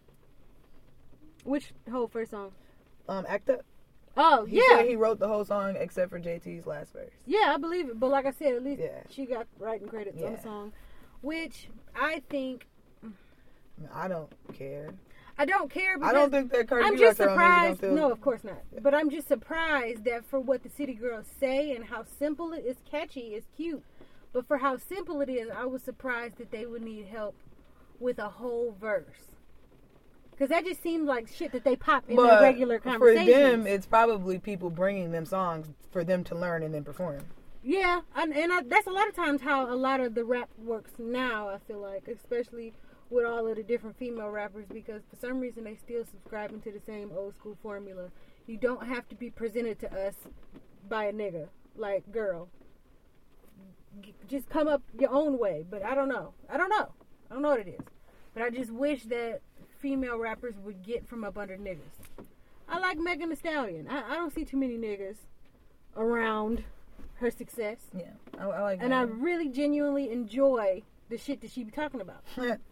Which whole first song? Act Up. Oh, he said he wrote the whole song except for JT's last verse. Yeah, I believe it, but like I said, at least she got writing credits on the song, which I think. I don't care. I don't care because I don't think that Cardi I'm B just surprised. No, of course not. Yeah. But I'm just surprised that for what the city girls say and how simple it is, catchy, it's cute. But for how simple it is, I was surprised that they would need help with a whole verse. Because that just seemed like shit that they pop in their regular conversations. For them, it's probably people bringing them songs for them to learn and then perform. Yeah, and that's a lot of times how a lot of the rap works now, I feel like, especially with all of the different female rappers, because for some reason they still subscribing to the same old school formula. You don't have to be presented to us by a nigga. Like, girl, just come up your own way. But I don't know what it is. But I just wish that female rappers would get from up under niggas. I like Megan Thee Stallion. I don't see too many niggas around her success. Yeah, I like that. And I really genuinely enjoy the shit that she be talking about.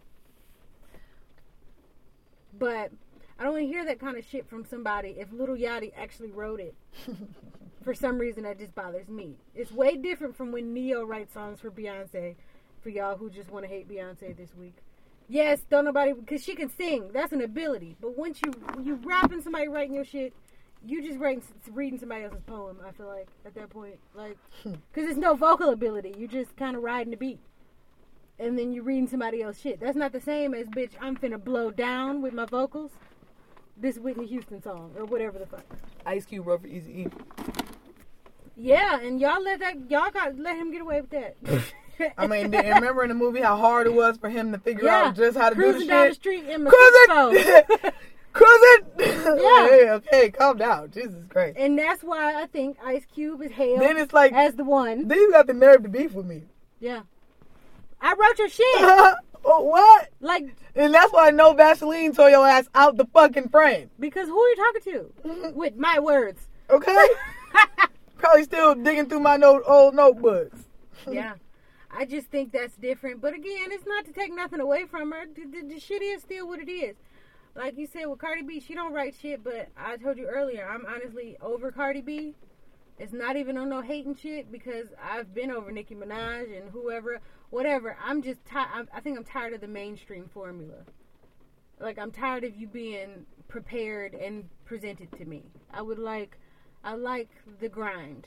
But I don't want to hear that kind of shit from somebody if Lil Yachty actually wrote it. For some reason, that just bothers me. It's way different from when Neo writes songs for Beyonce. For y'all who just want to hate Beyonce this week. Yes, don't nobody, because she can sing. That's an ability. But once you rapping somebody writing your shit, you just reading somebody else's poem, I feel like, at that point. Like, because there's no vocal ability. You just kind of riding the beat. And then you reading somebody else's shit. That's not the same as, bitch, I'm finna blow down with my vocals this Whitney Houston song, or whatever the fuck. Ice Cube wrote for Eazy-E. Yeah, and y'all let him get away with that. I mean, remember in the movie how hard it was for him to figure out just how to do the shit? Cruising down the street in my Cruising! Yeah. Hey, okay, calm down. Jesus Christ. And that's why I think Ice Cube is hailed then it's like, as the one. Then you got the nerve to beef with me. Yeah. I wrote your shit. Oh, what? Like, and that's why no Vaseline tore your ass out the fucking frame. Because who are you talking to? With my words. Okay? Probably still digging through my old notebooks. Yeah. I just think that's different. But again, it's not to take nothing away from her. The shit is still what it is. Like you said with Cardi B, she don't write shit, but I told you earlier, I'm honestly over Cardi B. It's not even on no hating shit because I've been over Nicki Minaj and whoever, whatever. I'm just tired. I think I'm tired of the mainstream formula. Like, I'm tired of you being prepared and presented to me. I like the grind.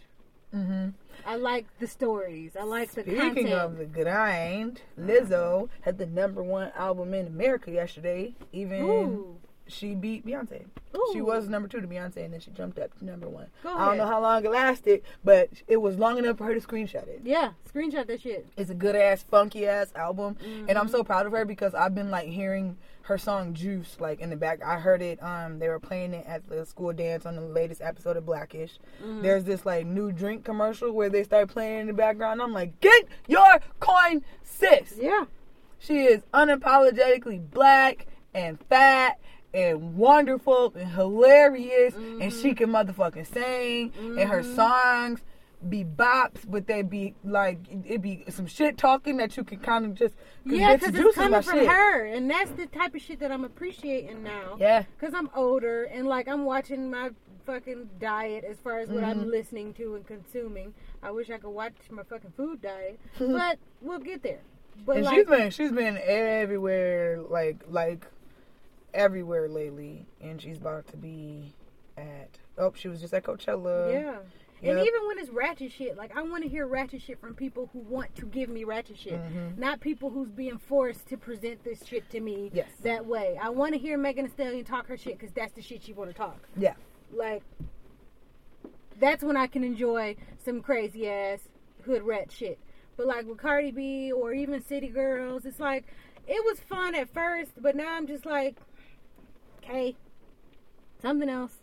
Mm-hmm. I like the stories. I like the content. Speaking of the grind, Lizzo had the #1 album in America yesterday. Even Ooh. she beat Beyonce. Ooh. She was #2 to Beyonce, and then she jumped up to #1. Go I don't ahead. know how long it lasted, but it was long enough for her to screenshot it. Yeah, screenshot that shit. It's a good ass, funky ass album, Mm-hmm. and I'm so proud of her because I've been like hearing her song "Juice" like in the back. I heard it. They were playing it at the school dance on the latest episode of Blackish. Mm-hmm. There's this like new drink commercial where they start playing in the background. I'm like, get your coin, sis. Yeah. She is unapologetically black and fat and wonderful and hilarious, and she can motherfucking sing, and her songs be bops, but they be like, it be some shit talking that you can kind of just, Yeah, because Juice it's is my coming from shit. her, and that's the type of shit that I'm appreciating now. Yeah. Because I'm older, and like I'm watching my fucking diet as far as what I'm Mm-hmm. listening to and consuming. I wish I could watch my fucking food diet, but we'll get there. But And like, she's been everywhere, like everywhere lately, and she's about to be at, she was just at Coachella. yeah. And Yep. even when it's ratchet shit, like I want to hear ratchet shit from people who want to give me ratchet shit, not people who's being forced to present this shit to me Yes. that way. I want to hear Megan Thee Stallion talk her shit because that's the shit she want to talk. Yeah. Like, that's when I can enjoy some crazy ass hood rat shit. But like with Cardi B or even City Girls, it's like it was fun at first, but now I'm just like, okay, something else.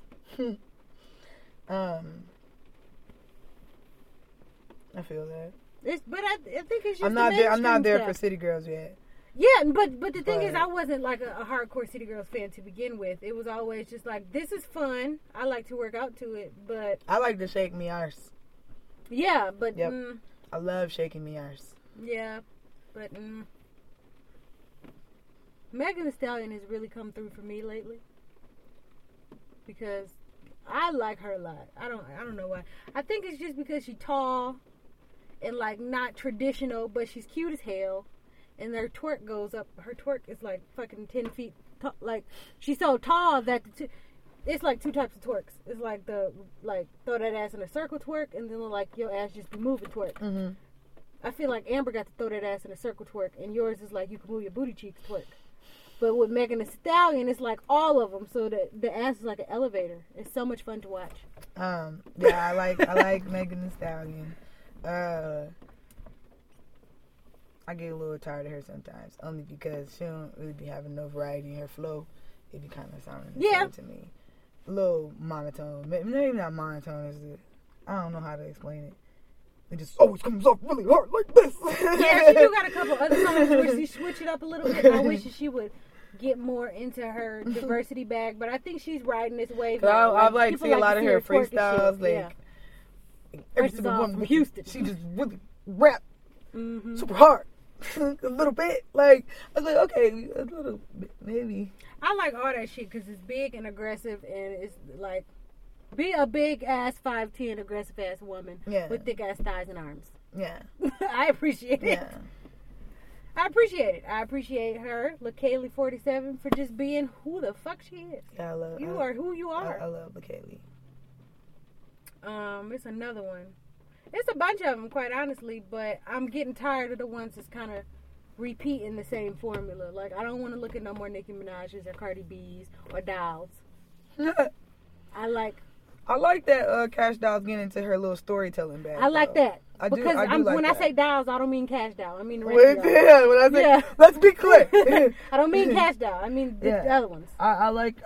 I feel that. But I think it's just I'm the not there. I'm not mainstream there stuff. for City Girls yet. Yeah, but the thing is, But- I wasn't like a hardcore City Girls fan to begin with. It was always just like, this is fun. I like to work out to it, but I like to shake me arse. yeah, but Yep. I love shaking me arse. yeah, but Megan Thee Stallion has really come through for me lately because I like her a lot. I don't know why. I think it's just because she's tall and like not traditional, but she's cute as hell. And her twerk goes up. Her twerk is like fucking 10 feet. Like she's so tall that it's like two types of twerks. It's like the throw that ass in a circle twerk, and then like your ass just be moving twerk. Mm-hmm. I feel like Amber got to throw that ass in a circle twerk, and yours is like you can move your booty cheeks twerk. But with Megan Thee Stallion, it's like all of them. So the ass is like an elevator. It's so much fun to watch. Yeah, I like Megan Thee Stallion. I get a little tired of her sometimes, only because she don't really be having no variety in her flow. It be kind of sounding the Yeah. same to me. A little monotone. Maybe not monotone. I don't know how to explain it. It just always comes off really hard like this. Yeah, she do got a couple other songs where she switch it up a little bit. I wish she would get more into her diversity bag, but I think she's riding this wave. now. I've like people seen a lot to of see her twerk and shit. freestyles. Like Yeah. every Versus single all one from with Houston. she just really rap Mm-hmm. super hard. A little bit. Like I was like, okay, a little bit, maybe. I like all that shit because it's big and aggressive, and it's like be a big ass 5'10" aggressive ass woman Yeah. with thick ass thighs and arms. Yeah. I appreciate it. Yeah. I appreciate it. I appreciate her, LaKaylee 47, for just being who the fuck she is. Yeah, I love. You are who you are. I love LaKaylee. It's another one. It's a bunch of them, quite honestly, but I'm getting tired of the ones that's kind of repeating the same formula. Like, I don't want to look at no more Nicki Minaj's or Cardi B's or Dolls. I like that Cash Doll's getting into her little storytelling bag. that. I do Because like when I that. say Dolls, I don't mean Cash Doll. I mean the When regular Dolls. I say, Yeah. let's be clear. I don't mean Cash Doll. I mean the Yeah. other ones. I like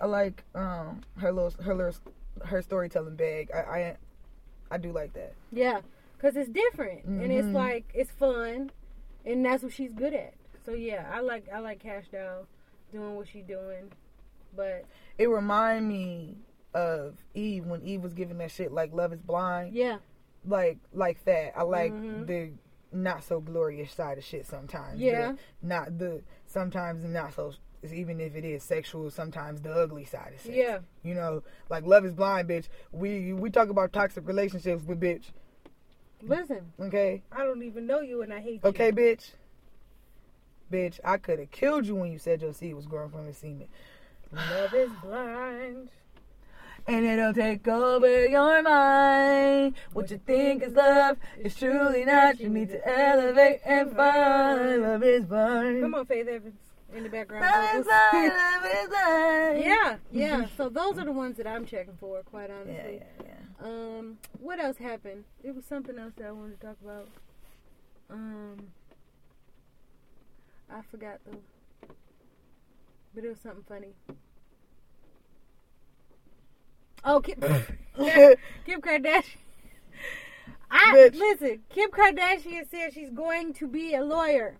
her storytelling bag. I do like that. Yeah, because it's different and it's Mhm. like it's fun, and that's what she's good at. So yeah, I like Cash Doll doing what she's doing, but It remind me of Eve when Eve was giving that shit like Love Is Blind. yeah, Like that. I like Mhm. the not so glorious side of shit sometimes. Yeah. Sometimes not so, even if it is sexual, sometimes the ugly side of sex. yeah. You know, like Love Is Blind, bitch. We talk about toxic relationships with bitch. Listen, Okay? I don't even know you, and I hate Okay, you. bitch. Bitch, I could have killed you when you said your seed was growing from the semen. Love is blind. and it'll take over your mind. What you think is love is truly not. You need to elevate and find love is blind. Come on, Faith Evans in the background. Love is blind, love is blind. Yeah. So those are the ones that I'm checking for, quite honestly. Yeah. What else happened? It was something else that I wanted to talk about. I forgot though. But it was something funny. Oh, Kim Kardashian. Listen, Kim Kardashian said she's going to be a lawyer.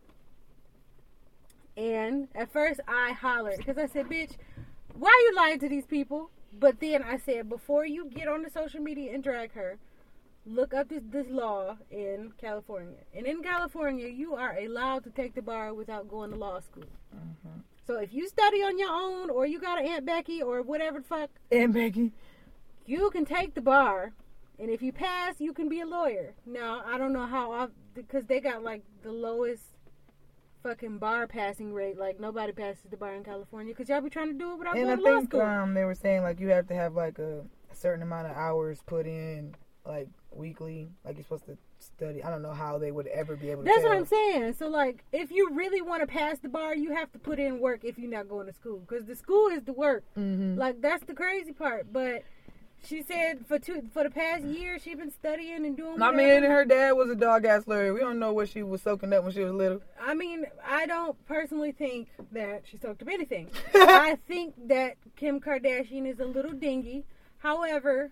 And at first I hollered because I said, bitch, why are you lying to these people? But then I said, before you get on the social media and drag her, look up this law in California. And in California, you are allowed to take the bar without going to law school. Mm-hmm. So if you study on your own, or you got an Aunt Becky, or whatever the fuck, Aunt Becky, you can take the bar, and if you pass, you can be a lawyer. Now, I don't know how, because they got like the lowest fucking bar passing rate. Like, nobody passes the bar in California, because y'all be trying to do it without going to law school. And I think they were saying, like, you have to have, like, a certain amount of hours put in, like, weekly. Like, you're supposed to study. I don't know how they would ever be able to That's tell. what I'm saying. So, like, if you really want to pass the bar, you have to put in work if you're not going to school. Because the school is the work. Mm-hmm. Like, that's the crazy part. But she said for the past year, she's been studying and doing whatever. I mean, and her dad was a dog-ass lawyer. We don't know what she was soaking up when she was little. I mean, I don't personally think that she soaked up anything. I think that Kim Kardashian is a little dingy. However,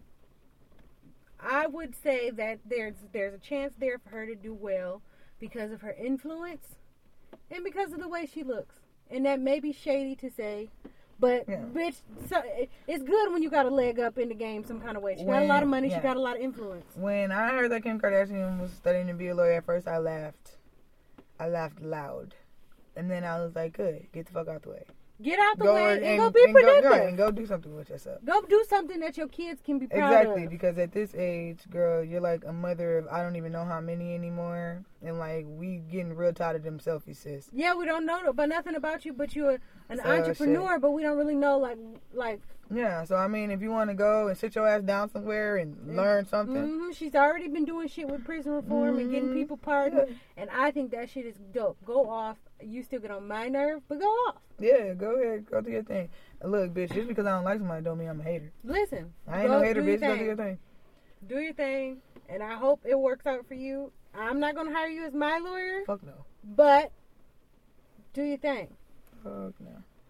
I would say that there's a chance there for her to do well because of her influence and because of the way she looks. And that may be shady to say, but bitch, so it's good when you got a leg up in the game some kind of way. She got a lot of money. She got a lot of influence. When I heard that Kim Kardashian was studying to be a lawyer, at first I laughed. I laughed loud. And then I was like, good, get the fuck out the way. Get out the way and go be productive. And go do something with yourself. Go do something that your kids can be proud of. Exactly, because at this age, girl, you're like a mother of I don't even know how many anymore. And like, we getting real tired of them selfies, sis. Yeah, we don't know but nothing about you, but you're an entrepreneur, shit. But we don't really know like. Yeah, so I mean, if you want to go and sit your ass down somewhere and learn something. Mm-hmm. She's already been doing shit with prison reform and getting people pardoned. Yeah. And I think that shit is dope. Go off. You still get on my nerve, but go off. Yeah, go ahead. Go do your thing. And look, bitch, just because I don't like somebody don't mean I'm a hater. Listen. I ain't no hater, bitch. Go do your thing. Do your thing. And I hope it works out for you. I'm not going to hire you as my lawyer. Fuck no. But do your thing. Fuck no.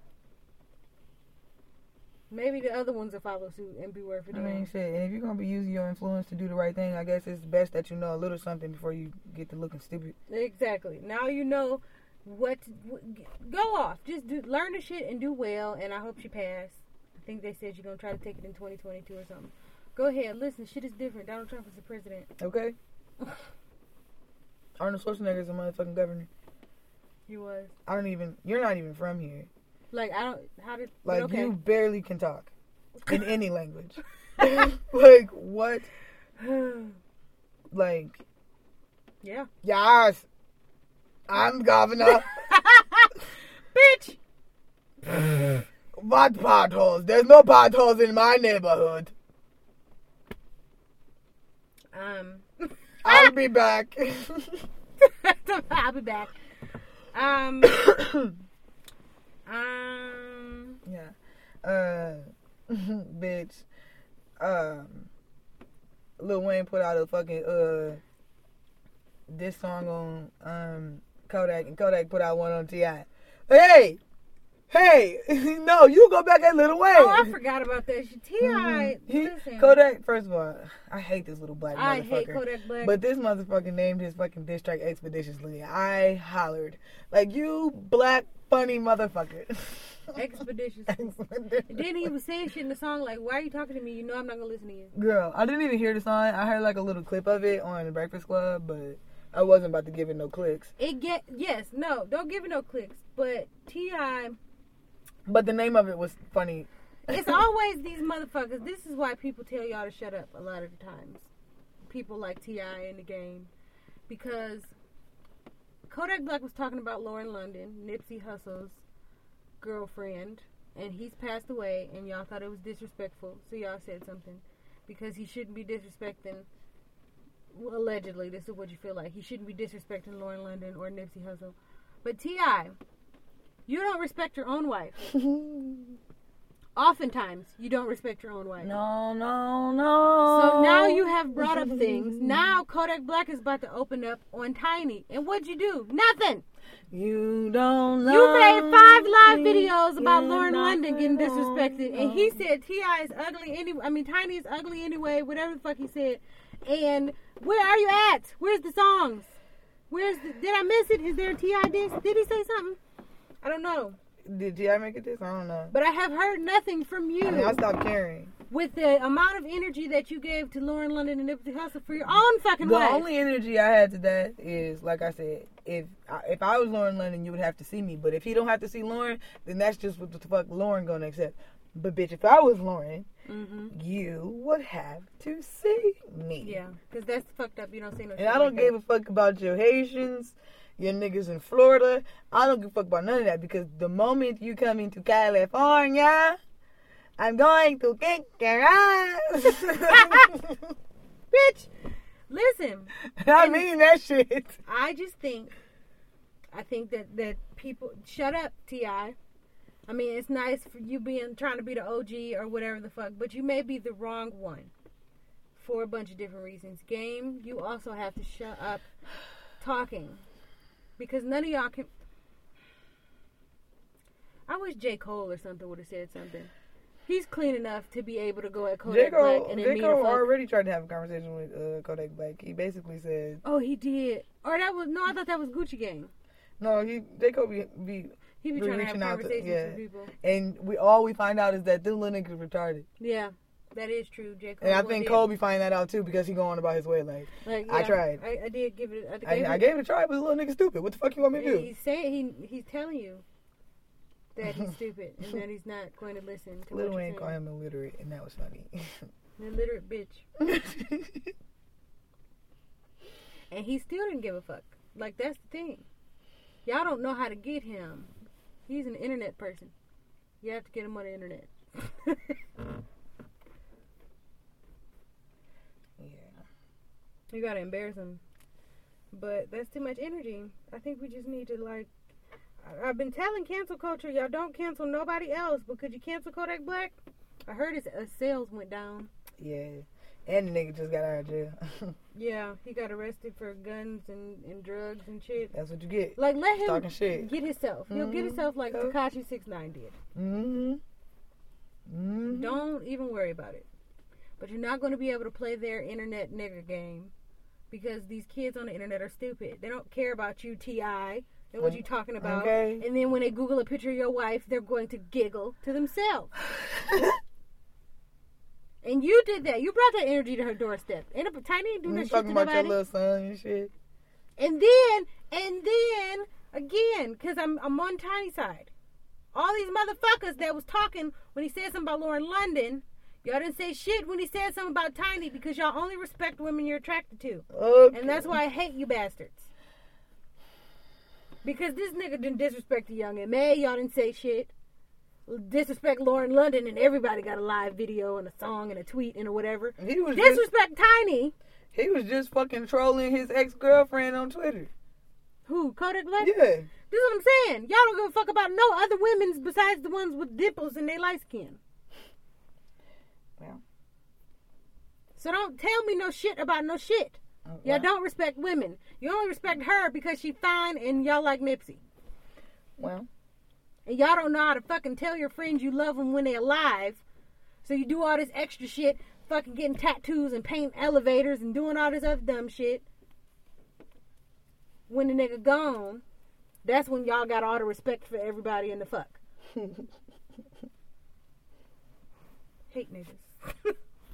Maybe the other ones will follow suit and be worth for them. I mean, shit. And if you're going to be using your influence to do the right thing, I guess it's best that you know a little something before you get to looking stupid. Exactly. Now you know what go off. Just learn the shit and do well, and I hope she pass. I think they said you're going to try to take it in 2022 or something. Go ahead. Listen, shit is different. Donald Trump is the president. Okay. Arnold Schwarzenegger is a motherfucking governor. He was. You're not even from here. Like, okay. You barely can talk in any language. Like, what? Like. Yeah. Yes. I'm governor. Bitch. What potholes? There's no potholes in my neighborhood. I'll be back. I'll be back. Yeah. Bitch. Lil Wayne put out a fucking this song on Kodak, and Kodak put out one on T.I. Hey, no, you go back at Lil Wayne. Oh, I forgot about that. T.I. Listen. Kodak, first of all, I hate this little black motherfucker. I hate Kodak Black. But this motherfucker named his fucking diss track Expeditiously. I hollered. Like, you black funny motherfucker. Expeditiously. Then he was saying shit in the song like, why are you talking to me? You know I'm not going to listen to you. Girl, I didn't even hear the song. I heard like a little clip of it on the Breakfast Club, but I wasn't about to give it no clicks. Don't give it no clicks. But T.I. But the name of it was funny. It's always these motherfuckers. This is why people tell y'all to shut up a lot of the times. People like T.I. in the game. Because Kodak Black was talking about Lauren London, Nipsey Hussle's girlfriend, and he's passed away, and y'all thought it was disrespectful, so y'all said something. Because he shouldn't be disrespecting, well, allegedly, this is what you feel like, he shouldn't be disrespecting Lauren London or Nipsey Hussle. But T.I., you don't respect your own wife. Oftentimes, you don't respect your own wife. No. So now you have brought up things. Now Kodak Black is about to open up on Tiny. And what'd you do? Nothing. You don't know. You made 5 live videos about Lauren London getting disrespected. And he said T.I. is ugly anyway. I mean, Tiny is ugly anyway. Whatever the fuck he said. And where are you at? Where's the songs? Did I miss it? Is there a T.I. diss? Did he say something? I don't know. Did T.I. make it this? I don't know. But I have heard nothing from you. I stopped caring. With the amount of energy that you gave to Lauren London and Nipsey Hussle for your own fucking wife. The only energy I had to that is, like I said, if I was Lauren London, you would have to see me. But if he don't have to see Lauren, then that's just what the fuck Lauren gonna accept. But bitch, if I was Lauren, you would have to see me. Yeah, because that's fucked up. You don't see no shit. And I don't give a fuck about your Haitians, your niggas in Florida. I don't give a fuck about none of that, because the moment you come into California, I'm going to kick your ass. Bitch, listen. I mean that shit. I think that people, shut up, T.I. I mean, it's nice for you trying to be the OG or whatever the fuck, but you may be the wrong one for a bunch of different reasons. Game, you also have to shut up talking, because none of y'all can. I wish J. Cole or something would have said something. He's clean enough to be able to go at Kodak Black and J. Cole already tried to have a conversation with Kodak Black. He basically said, "Oh, he did." Or I thought that was Gucci Gang. No, J. Cole he be trying to have conversations with people. And we find out is that this little nigga's retarded. Yeah, that is true. J. Cole. And I think Cole be finding that out too, because he going about his way. Like yeah, I tried. I did give it. I gave it a try, but the little nigga stupid. What the fuck you want me to do? He's saying he's telling you that he's stupid and that he's not going to listen to Lil what Wayne you're called saying. him illiterate, and that was funny. An illiterate bitch. And he still didn't give a fuck. Like, that's the thing. Y'all don't know how to get him. He's an internet person. You have to get him on the internet. Yeah. You gotta embarrass him. But that's too much energy. I think we just need to, like, I've been telling cancel culture, y'all don't cancel nobody else, but could you cancel Kodak Black? I heard his sales went down. Yeah. And the nigga just got out of jail. Yeah, he got arrested for guns and drugs and shit. That's what you get. Like, let him Talking shit. get himself. He'll get himself like Tekashi 6ix9ine did. Don't even worry about it. But you're not going to be able to play their internet nigger game, because these kids on the internet are stupid. They don't care about you, T.I., and what you're talking about. Okay. And then when they Google a picture of your wife, they're going to giggle to themselves. And you did that. You brought that energy to her doorstep. And Tiny ain't doing that shit to nobody. Talking about your little son and shit. And then, again, because I'm on Tiny's side. All these motherfuckers that was talking when he said something about Lauren London, y'all didn't say shit when he said something about Tiny, because y'all only respect women you're attracted to. Okay. And that's why I hate you bastards. Because this nigga didn't disrespect the young M.A. Y'all didn't say shit. Disrespect Lauren London, and everybody got a live video and a song and a tweet and whatever. Disrespect Tiny. He was just fucking trolling his ex-girlfriend on Twitter. Who? Kodak Black? Yeah. This is what I'm saying. Y'all don't give a fuck about no other women besides the ones with dimples and they light skin. Well. So don't tell me no shit about no shit. Y'all don't respect women. You only respect her because she fine and y'all like Nipsey. Well. And y'all don't know how to fucking tell your friends you love them when they're alive. So you do all this extra shit, fucking getting tattoos and painting elevators and doing all this other dumb shit. When the nigga gone, that's when y'all got all the respect for everybody in the fuck. Hate niggas.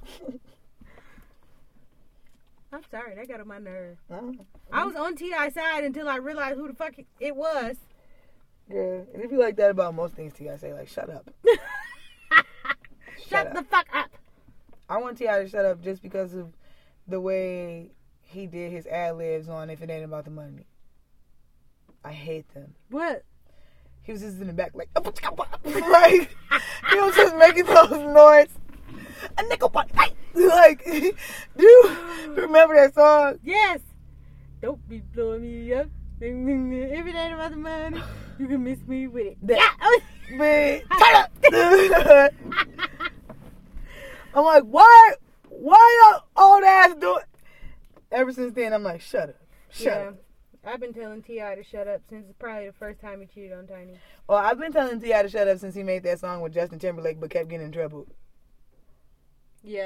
I'm sorry, that got on my nerve. I was on T.I.'s side until I realized who the fuck it was. Yeah, and it be like that about most things T.I. say, like, shut up. Shut the fuck up. I want T.I. to shut up just because of the way he did his ad-libs on If It Ain't About the Money. I hate them. What? He was just in the back like, like he was just making those noise. A nickel pot. Like, do you remember that song? Yes. Don't be blowing me up. If it ain't about the money, you can miss me with it. Man, turn up. I'm like, why y'all old ass do it? Ever since then, I'm like, shut up. Shut up. I've been telling T.I. to shut up since probably the first time he cheated on Tiny. Well, I've been telling T.I. to shut up since he made that song with Justin Timberlake, but kept getting in trouble. Yeah.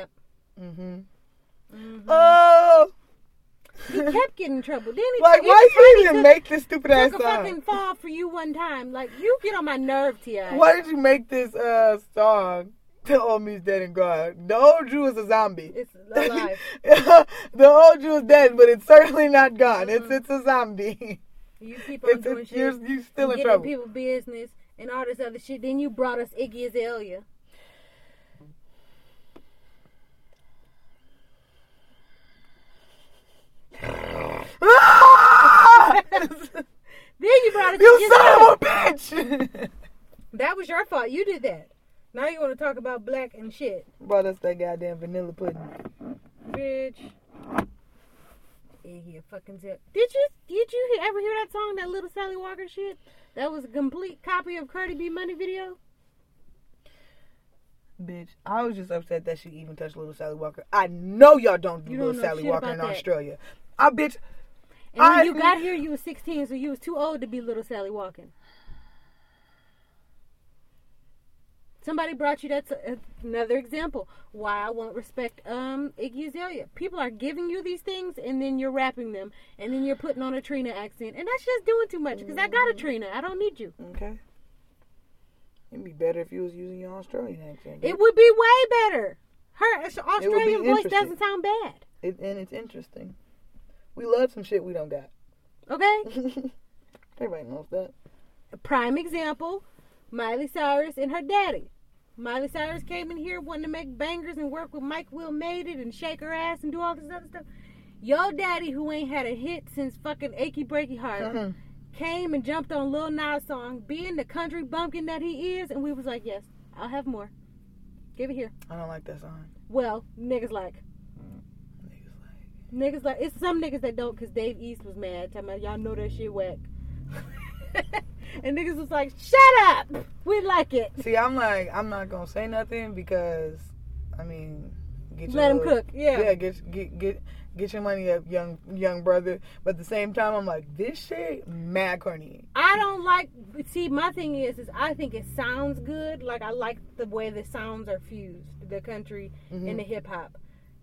Oh. He kept getting in trouble. Then he Like, why did you even make this stupid ass song? Took a fucking fall for you one time. Like, you get on my nerve, T.I. Why did you make this song? The old me's dead and gone. The old Jew is a zombie. It's alive. The old Jew is dead, but it's certainly not gone. It's a zombie. You keep on doing shit. You're still in getting trouble. People business and all this other shit. Then you brought us Iggy Azalea. Then you brought us You son of a bitch! That was your fault. You did that. Now you want to talk about black and shit. Brought us that goddamn vanilla pudding. Bitch. Iggy fucking zip. Did you ever hear that song, that Little Sally Walker shit? That was a complete copy of Cardi B Money video. Bitch, I was just upset that she even touched Little Sally Walker. I know y'all don't do Little Sally Walker in Australia. And when you got here, you was 16, so you was too old to be Little Sally walking. Somebody brought you, that's another example. Why I won't respect Iggy Azalea. People are giving you these things, and then you're rapping them, and then you're putting on a Trina accent. And that's just doing too much, because I got a Trina. I don't need you. Okay. It'd be better if you was using your Australian accent. It would be way better. Her Australian voice doesn't sound bad. And it's interesting. We love some shit we don't got. Okay? Everybody knows that. A prime example, Miley Cyrus and her daddy. Miley Cyrus came in here wanting to make bangers and work with Mike Will Made It and shake her ass and do all this other stuff. Yo daddy, who ain't had a hit since fucking Achy Breaky Heart, came and jumped on Lil Nas song, being the country bumpkin that he is, and we was like, yes, I'll have more. Give it here. I don't like that song. Well, niggas like, it's some niggas that don't, because Dave East was mad, talking about y'all know that shit whack. And niggas was like, shut up! We like it. See, I'm like, I'm not gonna say nothing because, I mean, let him cook. Yeah. Yeah, get your money up, young brother. But at the same time, I'm like, this shit mad corny. I don't like. See, my thing is I think it sounds good. Like, I like the way the sounds are fused, the country and the hip hop,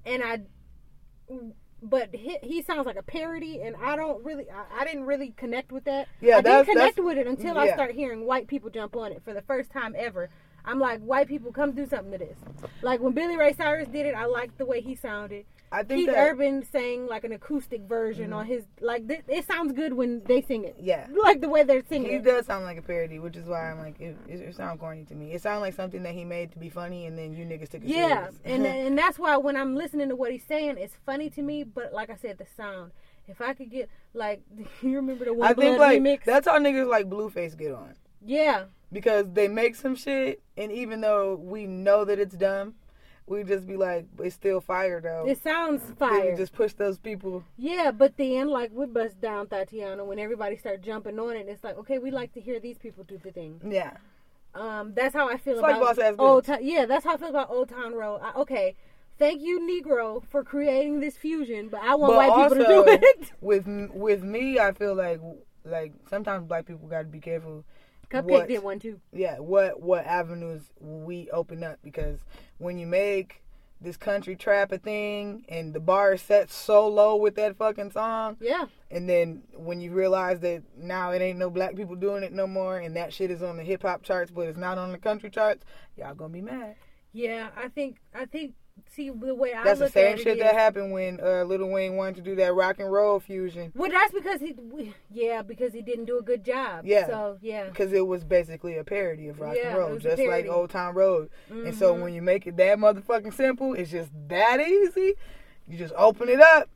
but he sounds like a parody, and I didn't really connect with that. Yeah, I didn't connect with it until I start hearing white people jump on it for the first time ever. I'm like, white people, come do something to this. Like, when Billy Ray Cyrus did it, I liked the way he sounded. I think Keith Urban sang like an acoustic version on his, like, it sounds good when they sing it. Yeah. Like the way they're singing He it. does sound like a parody, which is why I'm like, it sounds corny to me. It sounds like something that he made to be funny, and then you niggas took it serious. and that's why when I'm listening to what he's saying, it's funny to me, but like I said, the sound. If I could get, like, you remember the One Blood remix? That's how niggas like Blueface get on. Yeah. Because they make some shit, and even though we know that it's dumb, we just be like, it's still fire though. It sounds fire. Then we just push those people. Yeah, but then, like, we bust down Tatiana when everybody start jumping on it. It's like, okay, we like to hear these people do the thing. Yeah. That's how I feel it's about like Boss Ass Old Bitch. Town. Yeah, that's how I feel about Old Town Road. Okay, thank you, Negro, for creating this fusion, but I want white people to do it. with me, I feel like sometimes black people got to be careful. Cupcake did one too. Yeah, what avenues we open up, because when you make this country trap a thing and the bar is set so low with that fucking song, yeah, and then when you realize that now it ain't no black people doing it no more, and that shit is on the hip hop charts but it's not on the country charts, y'all gonna be mad. Yeah, I think. See, the way I that's look the same at shit it that happened when Lil Wayne wanted to do that rock and roll fusion. Well, that's because he didn't do a good job. Yeah. So yeah. Because it was basically a parody of rock and roll, it was just like Old Town Road. Mm-hmm. And so when you make it that motherfucking simple, it's just that easy. You just open it up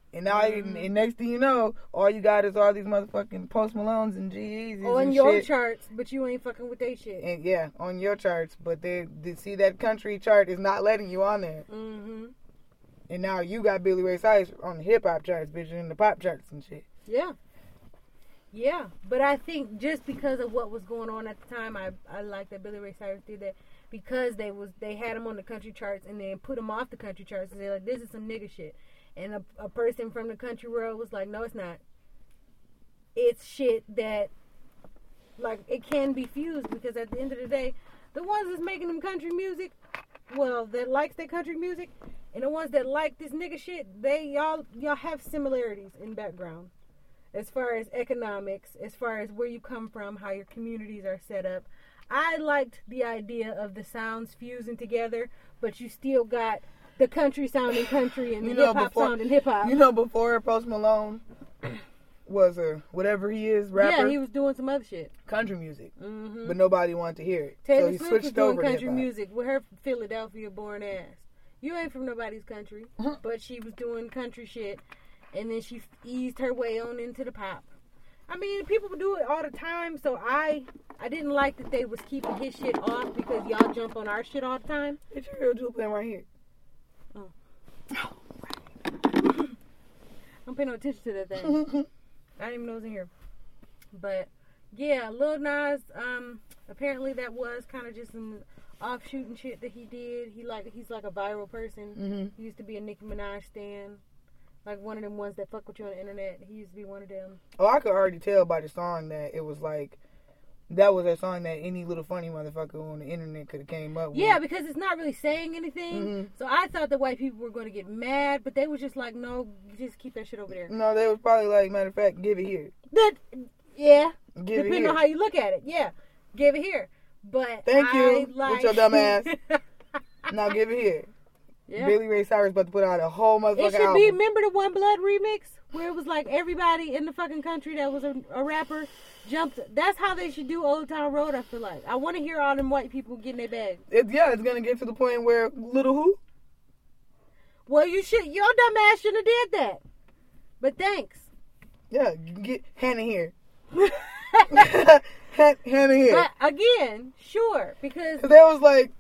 And now, and next thing you know, all you got is all these motherfucking Post Malones and G-Eazys on your charts, but you ain't fucking with they shit. And yeah, on your charts, but they see that country chart is not letting you on there. Mm-hmm. And now you got Billy Ray Cyrus on the hip hop charts, bitch, and the pop charts and shit. Yeah. Yeah, but I think just because of what was going on at the time, I like that Billy Ray Cyrus did that, because they had him on the country charts and then put him off the country charts and they're like, this is some nigga shit. And a person from the country world was like, no, it's not. It's shit that, like, it can be fused, because at the end of the day, the ones that's making them country music, well, that likes their country music, and the ones that like this nigga shit, y'all have similarities in background. As far as economics, as far as where you come from, how your communities are set up. I liked the idea of the sounds fusing together, but you still got the country sounding country and the hip-hop sounding hip-hop. You know, before Post Malone was a whatever he is, rapper. Yeah, he was doing some other shit. Country music. Mm-hmm. But nobody wanted to hear it. Taylor so he Swift switched was doing over country to hip-hop. music with her Philadelphia-born ass. You ain't from nobody's country, but she was doing country shit, and then she eased her way on into the pop. I mean, people do it all the time, so I didn't like that they was keeping his shit off, because y'all jump on our shit all the time. It's your real jewel playing right here. Oh. Don't pay no attention to that thing. I didn't even know it was in here. But yeah, Lil Nas, apparently that was kind of just some offshoot and shit that he did. He's like a viral person. Mm-hmm. He used to be a Nicki Minaj stan. Like one of them ones that fuck with you on the internet. He used to be one of them. Oh, I could already tell by the song that it was like, that was a song that any little funny motherfucker on the internet could have came up with. Yeah, because it's not really saying anything. Mm-hmm. So I thought the white people were going to get mad, but they were just like, no, just keep that shit over there. No, they was probably like, matter of fact, give it here. Yeah. Give it Depending here. on how you look at it. Yeah. Give it here. But Thank you. Like... With your dumb ass. Now give it here. Yeah. Billy Ray Cyrus about to put out a whole motherfucking It should album. be, remember the One Blood remix? Where it was like everybody in the fucking country that was a rapper jumped. That's how they should do Old Town Road, I feel like. I want to hear all them white people getting their bag. It's going to get to the point where Little Who? Well, your dumb ass shouldn't have did that. But thanks. Yeah, get Hannah here. Hannah here. But again, sure, because... Cause they was like,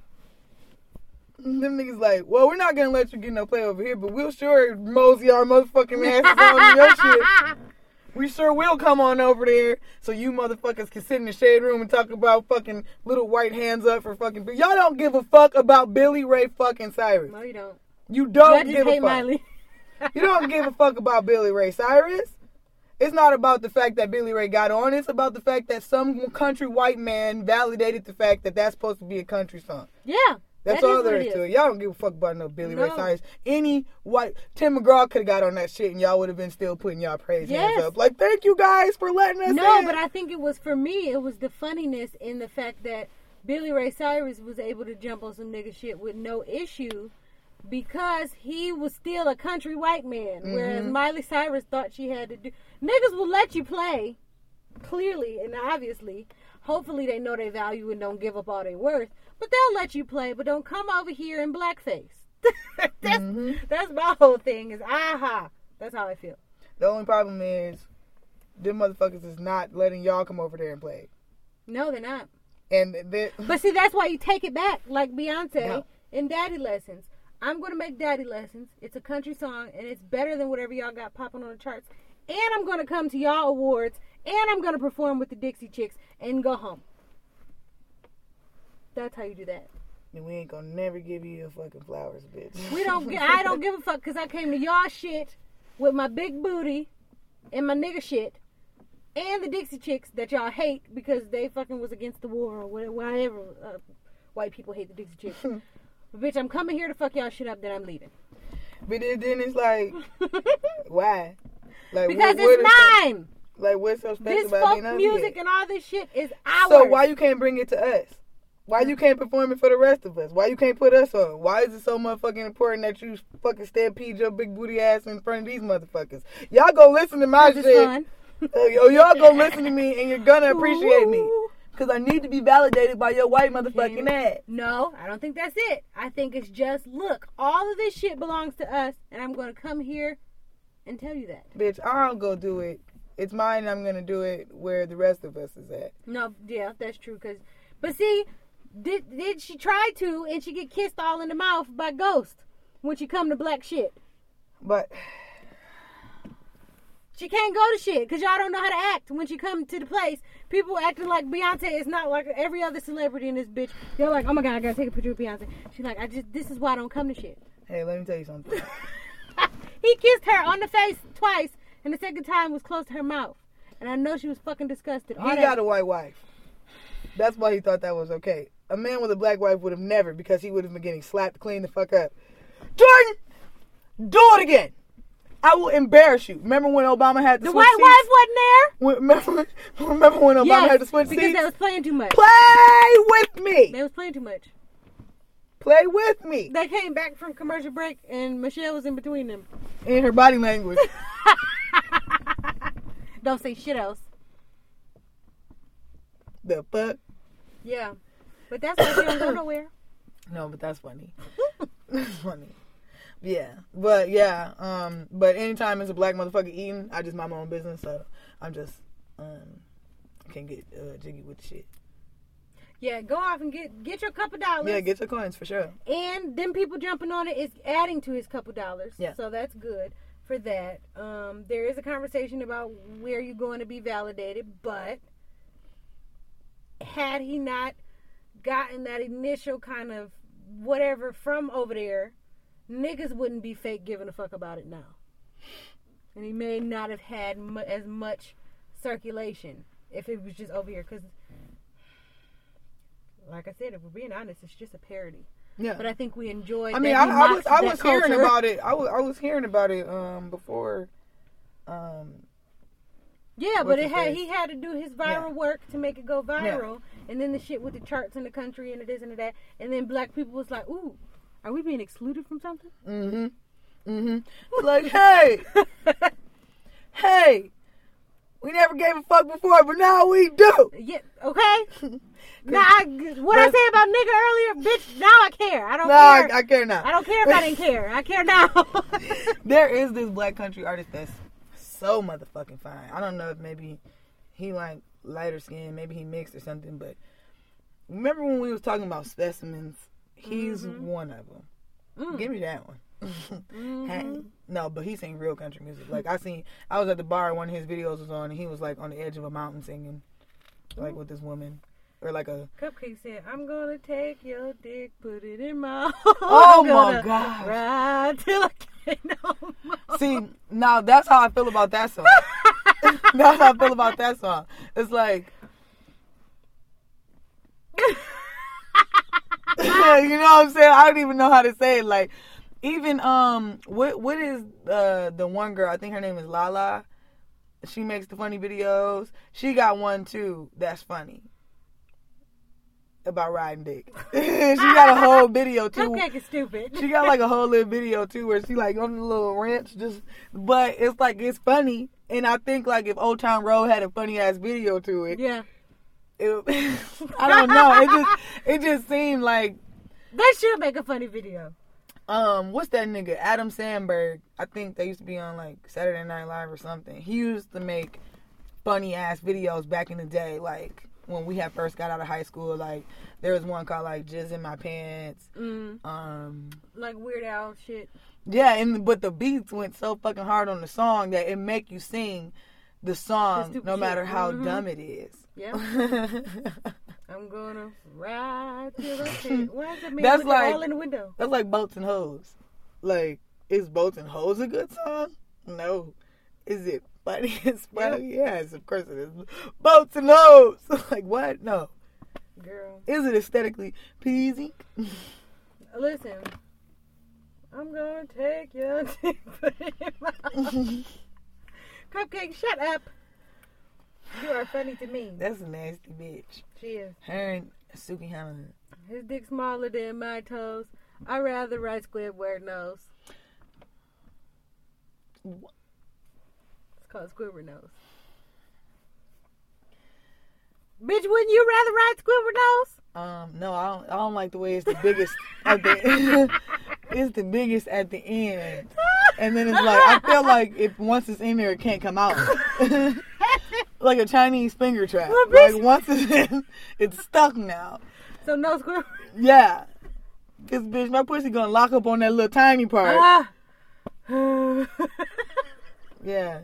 them niggas like, well, we're not gonna let you get no play over here, but we'll sure mosey our motherfucking asses on your shit. We sure will come on over there so you motherfuckers can sit in the shade room and talk about fucking little white hands up for fucking... Y'all don't give a fuck about Billy Ray fucking Cyrus. No, you don't. You don't Y'all give just a hate fuck. Miley. You don't give a fuck about Billy Ray Cyrus. It's not about the fact that Billy Ray got on. It's about the fact that some country white man validated the fact that that's supposed to be a country song. Yeah. That's that all is there what is it to is. it. Y'all don't give a fuck about no Billy Ray No. Cyrus. Any white... Tim McGraw could have got on that shit and y'all would have been still putting y'all praise hands Yes. up. Like, thank you guys for letting us No, in. but I think it was, for me, it was the funniness in the fact that Billy Ray Cyrus was able to jump on some nigga shit with no issue because he was still a country white man, whereas Miley Cyrus thought she had to do... Niggas will let you play, clearly and obviously. Hopefully they know their value and don't give up all their worth, but they'll let you play, but don't come over here in blackface. That's my whole thing is, aha. That's how I feel. The only problem is, them motherfuckers is not letting y'all come over there and play. No, they're not. And they... But see, that's why you take it back, like Beyonce No. in Daddy Lessons. I'm going to make Daddy Lessons. It's a country song, and it's better than whatever y'all got popping on the charts. And I'm going to come to y'all awards, and I'm going to perform with the Dixie Chicks, and go home. That's how you do that. And we ain't gonna never give you your fucking flowers, bitch. I don't give a fuck, because I came to y'all shit with my big booty and my nigga shit, and the Dixie Chicks that y'all hate because they fucking was against the war or whatever. White people hate the Dixie Chicks. But bitch, I'm coming here to fuck y'all shit up, then I'm leaving. But then it's like, why? Like, Because what it's is mine. like, what's so special This about folk being music undead? and all this shit is ours. So why you can't bring it to us? Why you can't perform it for the rest of us? Why you can't put us on? Why is it so motherfucking important that you fucking stampede your big booty ass in front of these motherfuckers? Y'all go listen to my It's shit. fun. Y'all go listen to me and you're gonna appreciate me. Ooh. Because I need to be validated by your white motherfucking ass. No, I don't think that's it. I think it's just, look, all of this shit belongs to us, and I'm going to come here and tell you that. Bitch, I'll go do it. It's mine, and I'm gonna do it where the rest of us is at. No, yeah, that's true. But see, did she try to, and she get kissed all in the mouth by Ghost when she come to black shit? But she can't go to shit because y'all don't know how to act when she come to the place. People acting like Beyonce is not like every other celebrity in this bitch. They're like, oh my God, I gotta take a picture with Beyonce. She's like, this is why I don't come to shit. Hey, let me tell you something. He kissed her on the face twice, and the second time was close to her mouth. And I know she was fucking disgusted. He got a white wife. That's why he thought that was okay. A man with a black wife would have never, because he would have been getting slapped clean the fuck up. Jordan, do it again. I will embarrass you. Remember when Obama had the white wife wasn't there? Remember when Obama had to switch seats? Because they was playing too much. Play with me. They was playing too much. Play with me. They came back from commercial break, and Michelle was in between them. In her body language. Don't say shit else. The fuck? Yeah. But that's why she don't go nowhere. No, but that's funny. That's funny. Yeah. But yeah, but anytime it's a black motherfucker eating, I just mind my own business, so I'm just can't get jiggy with the shit. Yeah, go off and get your couple dollars. Yeah, get your coins for sure. And them people jumping on it is adding to his couple dollars. Yeah. So that's good for that. There is a conversation about where you're going to be validated, but had he not gotten that initial kind of whatever from over there, niggas wouldn't be fake giving a fuck about it now. And he may not have had as much circulation if it was just over here, because like I said, if we're being honest, it's just a parody. Yeah. But I think we enjoyed. I mean, I was hearing about it. I was hearing about it before. Yeah, but he had to do his viral work to make it go viral, and then the shit with the charts in the country and it is and that, and then black people was like, "Ooh, are we being excluded from something?" Like, hey, we never gave a fuck before, but now we do. Yeah, okay. Now, what I said about nigga earlier, bitch, now I care. I don't care. I care now. I don't care if I didn't care. I care now. There is this black country artist that's so motherfucking fine. I don't know if maybe he like lighter skin, maybe he mixed or something, but remember when we was talking about specimens? He's one of them. Give me that one. Hey. No, but he sing real country music. Like I was at the bar and one of his videos was on, and he was like on the edge of a mountain singing, like with this woman. Or like a Cupcake said, "I'm gonna take your dick, put it in my oh my god, ride till I can't no more." See, now that's how I feel about that song. That's how I feel about that song. It's like, you know what I'm saying? I don't even know how to say it. Like, even what is the one girl? I think her name is Lala. She makes the funny videos. She got one too that's funny. About riding dick. She got a whole video too. Cupcake is stupid. She got like a whole little video too where she like on the little ranch but it's like it's funny, and I think like if Old Town Road had a funny ass video to it. Yeah. I don't know. It just seemed like they should make a funny video. What's that nigga? Adam Sandberg. I think they used to be on like Saturday Night Live or something. He used to make funny ass videos back in the day, like when we had first got out of high school. Like there was one called like Jizz in My Pants. Like Weird Al shit. Yeah, but the beats went so fucking hard on the song that it make you sing the song no matter how dumb it is. Yeah. I'm gonna ride till I can't. Why does it mean that's like all in the window? That's like Boats and Hoes. Like, is Boats and Hoes a good song? No. Is it funny as fuck? Yes, of course it is. Boats and Hoes. Like, what? No. Girl. Is it aesthetically pleasing? Listen. I'm gonna take your dick, put it in my mouth. Cupcake, shut up. You are funny to me. That's a nasty bitch. She is. Her and Suki Hamilton. His dick smaller than my toes. I'd rather ride Squidward nose. What? It's called Squidward nose. Bitch, wouldn't you rather ride Squidward nose? No, I don't like the way it's the biggest at the it's the biggest at the end. And then it's like, I feel like if once it's in there, it can't come out. Like a Chinese finger trap. Like once it's in, it's stuck now. So no Squidward. Yeah. Cause bitch, my pussy gonna lock up on that little tiny part. Yeah.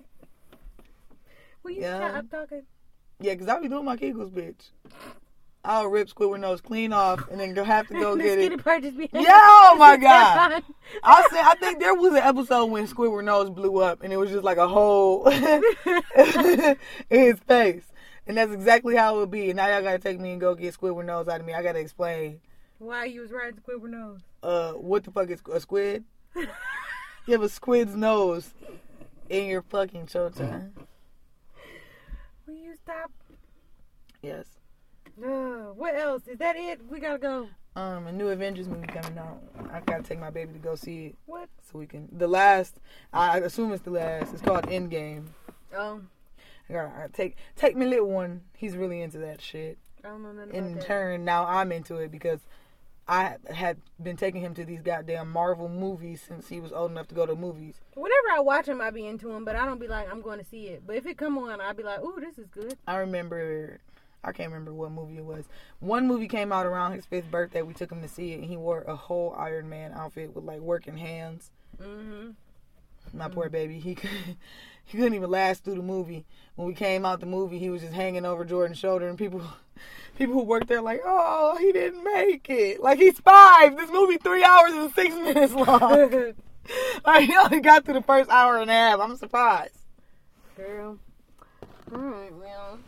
Will you shut up talking? Yeah, cause I be doing my Kegels, bitch. I'll rip Squidward nose clean off and then have to go get it. Yeah, oh my god! I think there was an episode when Squidward nose blew up and it was just like a hole in his face, and that's exactly how it would be. And now y'all gotta take me and go get Squidward nose out of me. I gotta explain why you was riding Squidward nose. What the fuck is a squid? You have a squid's nose in your fucking showtime. Will you stop? Yes. What else? Is that it? We gotta go. A new Avengers movie coming out. I gotta take my baby to go see it. What? So we can. The last. I assume it's the last. It's called Endgame. Oh. I gotta take my little one. He's really into that shit. I don't know nothing In about turn, now I'm into it because I had been taking him to these goddamn Marvel movies since he was old enough to go to movies. Whenever I watch him, I be into him, but I don't be like, I'm going to see it. But if it come on, I'll be like, ooh, this is good. I can't remember what movie it was. One movie came out around his 5th birthday. We took him to see it, and he wore a whole Iron Man outfit with like working hands. Mm-hmm. My poor baby, he couldn't even last through the movie. When we came out the movie, he was just hanging over Jordan's shoulder, and people who worked there like, oh, he didn't make it. Like, he's 5. This movie 3 hours and 6 minutes long. Like, he only got through the first hour and a half. I'm surprised. Girl. All right, well.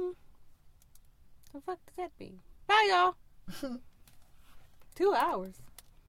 The fuck does that be? Bye, y'all. 2 hours.